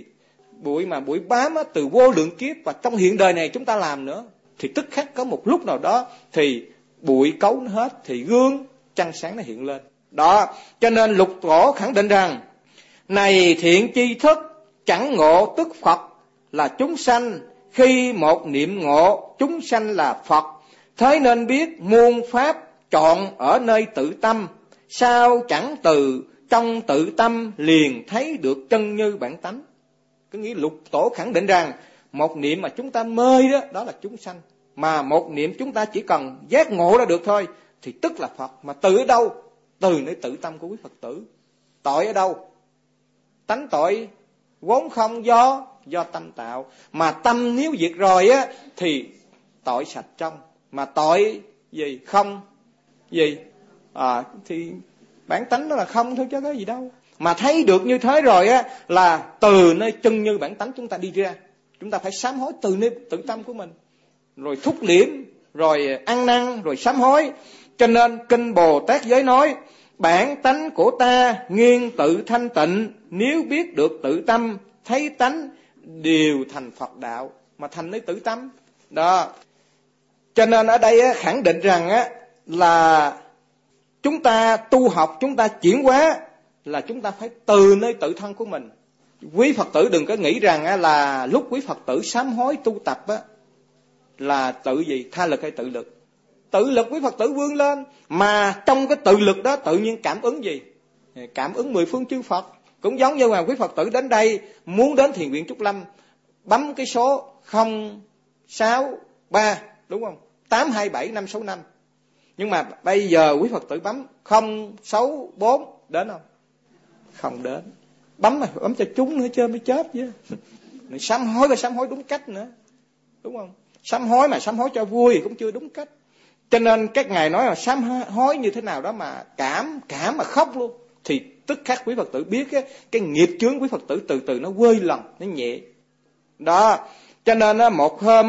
bụi bám từ vô lượng kiếp, và trong hiện đời này chúng ta làm nữa, thì tức khắc có một lúc nào đó thì bụi cấu nó hết, thì gương trăng sáng nó hiện lên. Đó, cho nên Lục Tổ khẳng định rằng, này thiện tri thức, chẳng ngộ tức Phật là chúng sanh, khi một niệm ngộ chúng sanh là Phật. Thế nên biết muôn pháp chọn ở nơi tự tâm, sao chẳng từ trong tự tâm liền thấy được chân như bản tánh. Có nghĩa Lục Tổ khẳng định rằng một niệm mà chúng ta mê đó, đó là chúng sanh. Mà một niệm chúng ta chỉ cần giác ngộ ra được thôi, thì tức là Phật. Mà từ ở đâu? Từ nơi tự tâm của quý Phật tử. Tội ở đâu? Tánh tội vốn không do tâm tạo. Mà tâm nếu diệt rồi á, thì tội sạch trong. Mà tội gì? Không gì? Thì bản tánh đó là không thôi chứ có gì đâu. Mà thấy được như thế rồi á, là từ nơi chân như bản tánh chúng ta đi ra. Chúng ta phải sám hối từ nơi tự tâm của mình, rồi thúc liễm, rồi ăn năn, rồi sám hối. Cho nên Kinh Bồ Tát Giới nói, bản tánh của ta nghiêng tự thanh tịnh, nếu biết được tự tâm, thấy tánh đều thành Phật đạo. Mà thành nơi tự tâm đó. Cho nên ở đây khẳng định rằng là chúng ta tu học, chúng ta chuyển hóa là chúng ta phải từ nơi tự thân của mình. Quý Phật tử đừng có nghĩ rằng là lúc quý Phật tử sám hối tu tập là tự gì? Tha lực hay tự lực? Tự lực quý Phật tử vươn lên. Mà trong cái tự lực đó tự nhiên cảm ứng gì? Cảm ứng 10 phương chư Phật. Cũng giống như mà quý Phật tử đến đây muốn đến Thiền viện Trúc Lâm, bấm cái số 063, đúng không? 827 565. Nhưng mà bây giờ quý Phật tử bấm 064, đến không? Không đến. Bấm cho chúng nữa chứ mới chết chứ. Sám hối và sám hối đúng cách nữa, đúng không? Sám hối mà sám hối cho vui cũng chưa đúng cách. Cho nên các ngài nói là sám hối như thế nào đó mà cảm mà khóc luôn. Thì tức khắc quý Phật tử biết cái nghiệp chướng quý Phật tử từ từ nó vơi lần, nó nhẹ. Đó, cho nên một hôm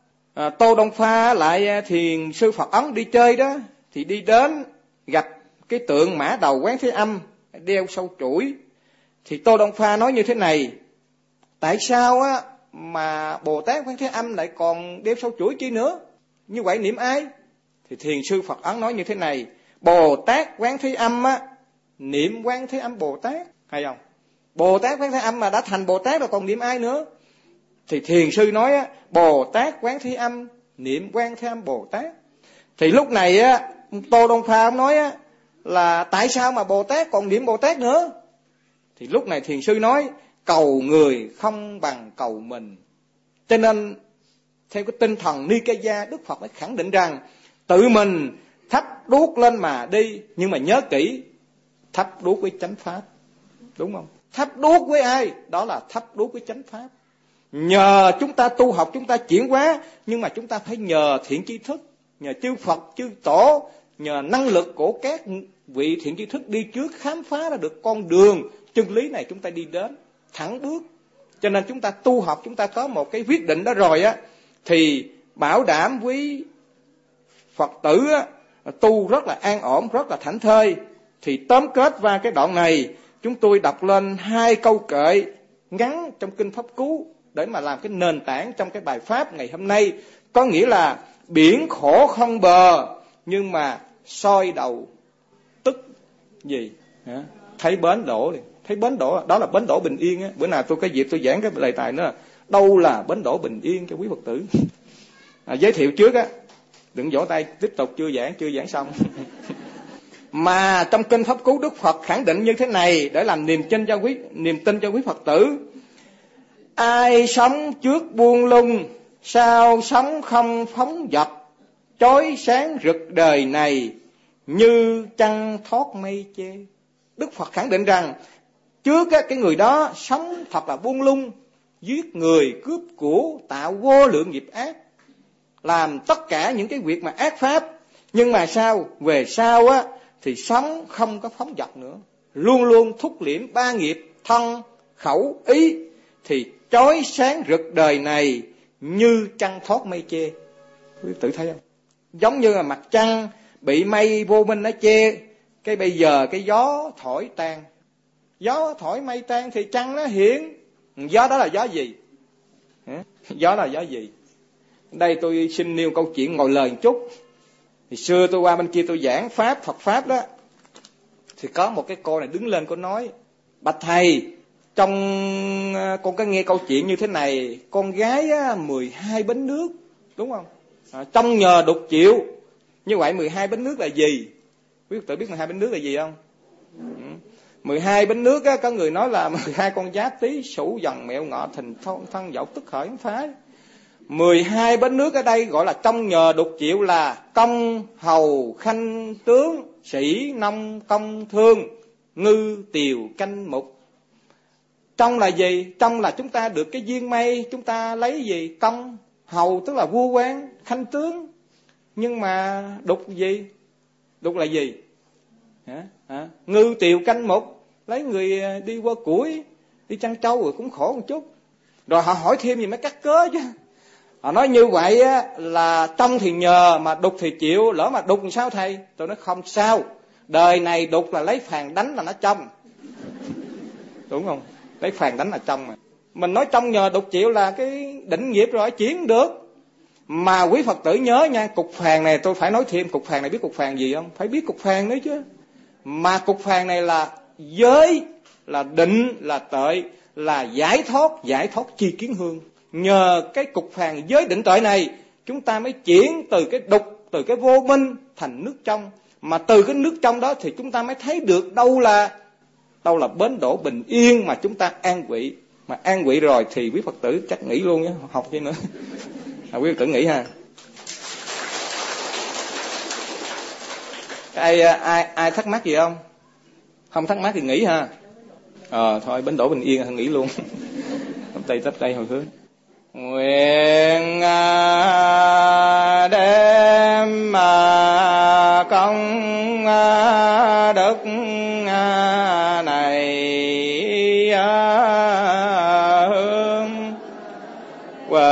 Tô Đông Pha lại thiền sư Phật Ấn đi chơi đó, thì đi đến gặp cái tượng mã đầu Quán Thế Âm đeo sâu chuỗi. Thì Tô Đông Pha nói như thế này: tại sao mà Bồ Tát Quán Thế Âm lại còn đeo sâu chuỗi chi nữa? Như vậy niệm ai? Thì thiền sư Phật Ấn nói như thế này: Bồ Tát Quán Thế Âm niệm Quán Thế Âm Bồ Tát, hay không? Bồ Tát Quán Thế Âm mà đã thành Bồ Tát rồi còn niệm ai nữa? Thì thiền sư nói Bồ Tát Quán Thế Âm niệm Quán Thế Âm Bồ Tát. Thì lúc này Tô Đông Pha ông nói là tại sao mà Bồ Tát còn niệm Bồ Tát nữa? Thì lúc này thiền sư nói cầu người không bằng cầu mình. Cho nên theo cái tinh thần Nikaya, Đức Phật mới khẳng định rằng tự mình thắp đuốc lên mà đi, nhưng mà nhớ kỹ, thắp đuốc với chánh pháp, đúng không? Thắp đuốc với ai? Đó là thắp đuốc với chánh pháp. Nhờ chúng ta tu học, chúng ta chuyển hóa, nhưng mà chúng ta phải nhờ thiện tri thức, nhờ chư Phật, chư Tổ, nhờ năng lực của các vị thiện tri thức đi trước khám phá ra được con đường chân lý này, chúng ta đi đến thẳng bước. Cho nên chúng ta tu học, chúng ta có một cái quyết định đó rồi thì bảo đảm quý Phật tử tu rất là an ổn, rất là thảnh thơi. Thì tóm kết qua cái đoạn này, chúng tôi đọc lên 2 câu kệ ngắn trong Kinh Pháp Cú để mà làm cái nền tảng trong cái bài pháp ngày hôm nay. Có nghĩa là biển khổ không bờ, nhưng mà soi đầu tức gì? Thấy bến đổ đi. Thấy bến đổ, đó là bến đổ bình yên á. Bữa nào tôi có dịp tôi giảng cái đề tài nữa, đâu là bến đổ bình yên cho quý Phật tử. Giới thiệu trước đừng vỗ tay, tiếp tục chưa giảng xong. Mà trong Kinh Pháp Cú, Đức Phật khẳng định như thế này để làm niềm tin cho quý Phật tử: ai sống trước buông lung, sao sống không phóng dật, chói sáng rực đời này, như trăng thoát mây che. Đức Phật khẳng định rằng trước cái người đó sống thật là buông lung, giết người, cướp của, tạo vô lượng nghiệp ác, làm tất cả những cái việc mà ác pháp. Nhưng mà sao? Về sau thì sống không có phóng dật nữa, luôn luôn thúc liễm 3 nghiệp thân, khẩu, ý, thì chói sáng rực đời này như trăng thoát mây che. Quý tử thấy không? Giống như là mặt trăng bị mây vô minh nó che, cái bây giờ cái gió thổi tan, gió thổi mây tan thì trăng nó hiện. Gió đó là gió gì? Gió là gió gì? Đây tôi xin nêu câu chuyện ngồi lời một chút. Thì xưa tôi qua bên kia tôi giảng pháp, Phật pháp đó, thì có một cái cô này đứng lên cô nói: bạch thầy, trong con có nghe câu chuyện như thế này, con gái 12 bánh nước, đúng không? Trong nhờ đục chịu. Như vậy 12 bánh nước là gì? Quý Phật tử biết 12 bánh nước là gì không? 12 bánh nước có người nói là 12 con giáp Tý Sửu Dần Mẹo Ngọ Thìn Thân Dậu Tức Khởi Phái. 12 bánh nước ở đây gọi là trong nhờ đục chịu, là công, hầu, khanh, tướng, sĩ, nông, công, thương, ngư, tiều, canh, mục. Trong là gì? Trong là chúng ta được cái duyên may, chúng ta lấy gì? Công, hầu tức là vua quan, khanh tướng. Nhưng mà đục gì? Đục là gì? Ngư, tiều, canh, mục, lấy người đi qua củi, đi chăn trâu rồi cũng khổ một chút. Rồi họ hỏi thêm gì mới cắt cớ chứ. Họ nói như vậy là trong thì nhờ mà đục thì chịu. Lỡ mà đục làm sao thầy? Tôi nói không sao. Đời này đục là lấy phàn đánh là nó trong, đúng không? Lấy phàn đánh là trong mà. Mình nói trong nhờ đục chịu là cái định nghiệp rồi, chuyển được. Mà quý Phật tử nhớ nha, cục phàn này tôi phải nói thêm. Cục phàn này biết cục phàn gì không? Phải biết cục phàn nữa chứ. Mà cục phàn này là giới, là định, là tuệ, là giải thoát chi kiến hương. Nhờ cái cục phàn giới định tuệ này, chúng ta mới chuyển từ cái đục, từ cái vô minh thành nước trong. Mà từ cái nước trong đó thì chúng ta mới thấy được đâu là bến đỗ bình yên mà chúng ta an vị. Mà an vị rồi thì quý Phật tử chắc nghỉ luôn nhé, học chứ nữa. Quý Phật tử nghỉ ha. Ai thắc mắc gì không? Không thắc mắc thì nghỉ ha. Thôi bến đỗ bình yên thì nghỉ luôn. Tắp tay hồi hướng. Nguyện đem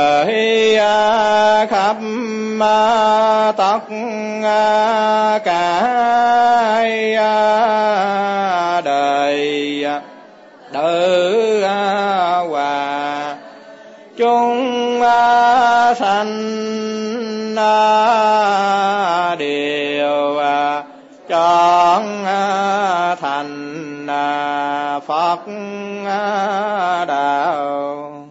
bởi khắp tất cả đời tử hòa chúng sanh đều chọn thành Phật đạo.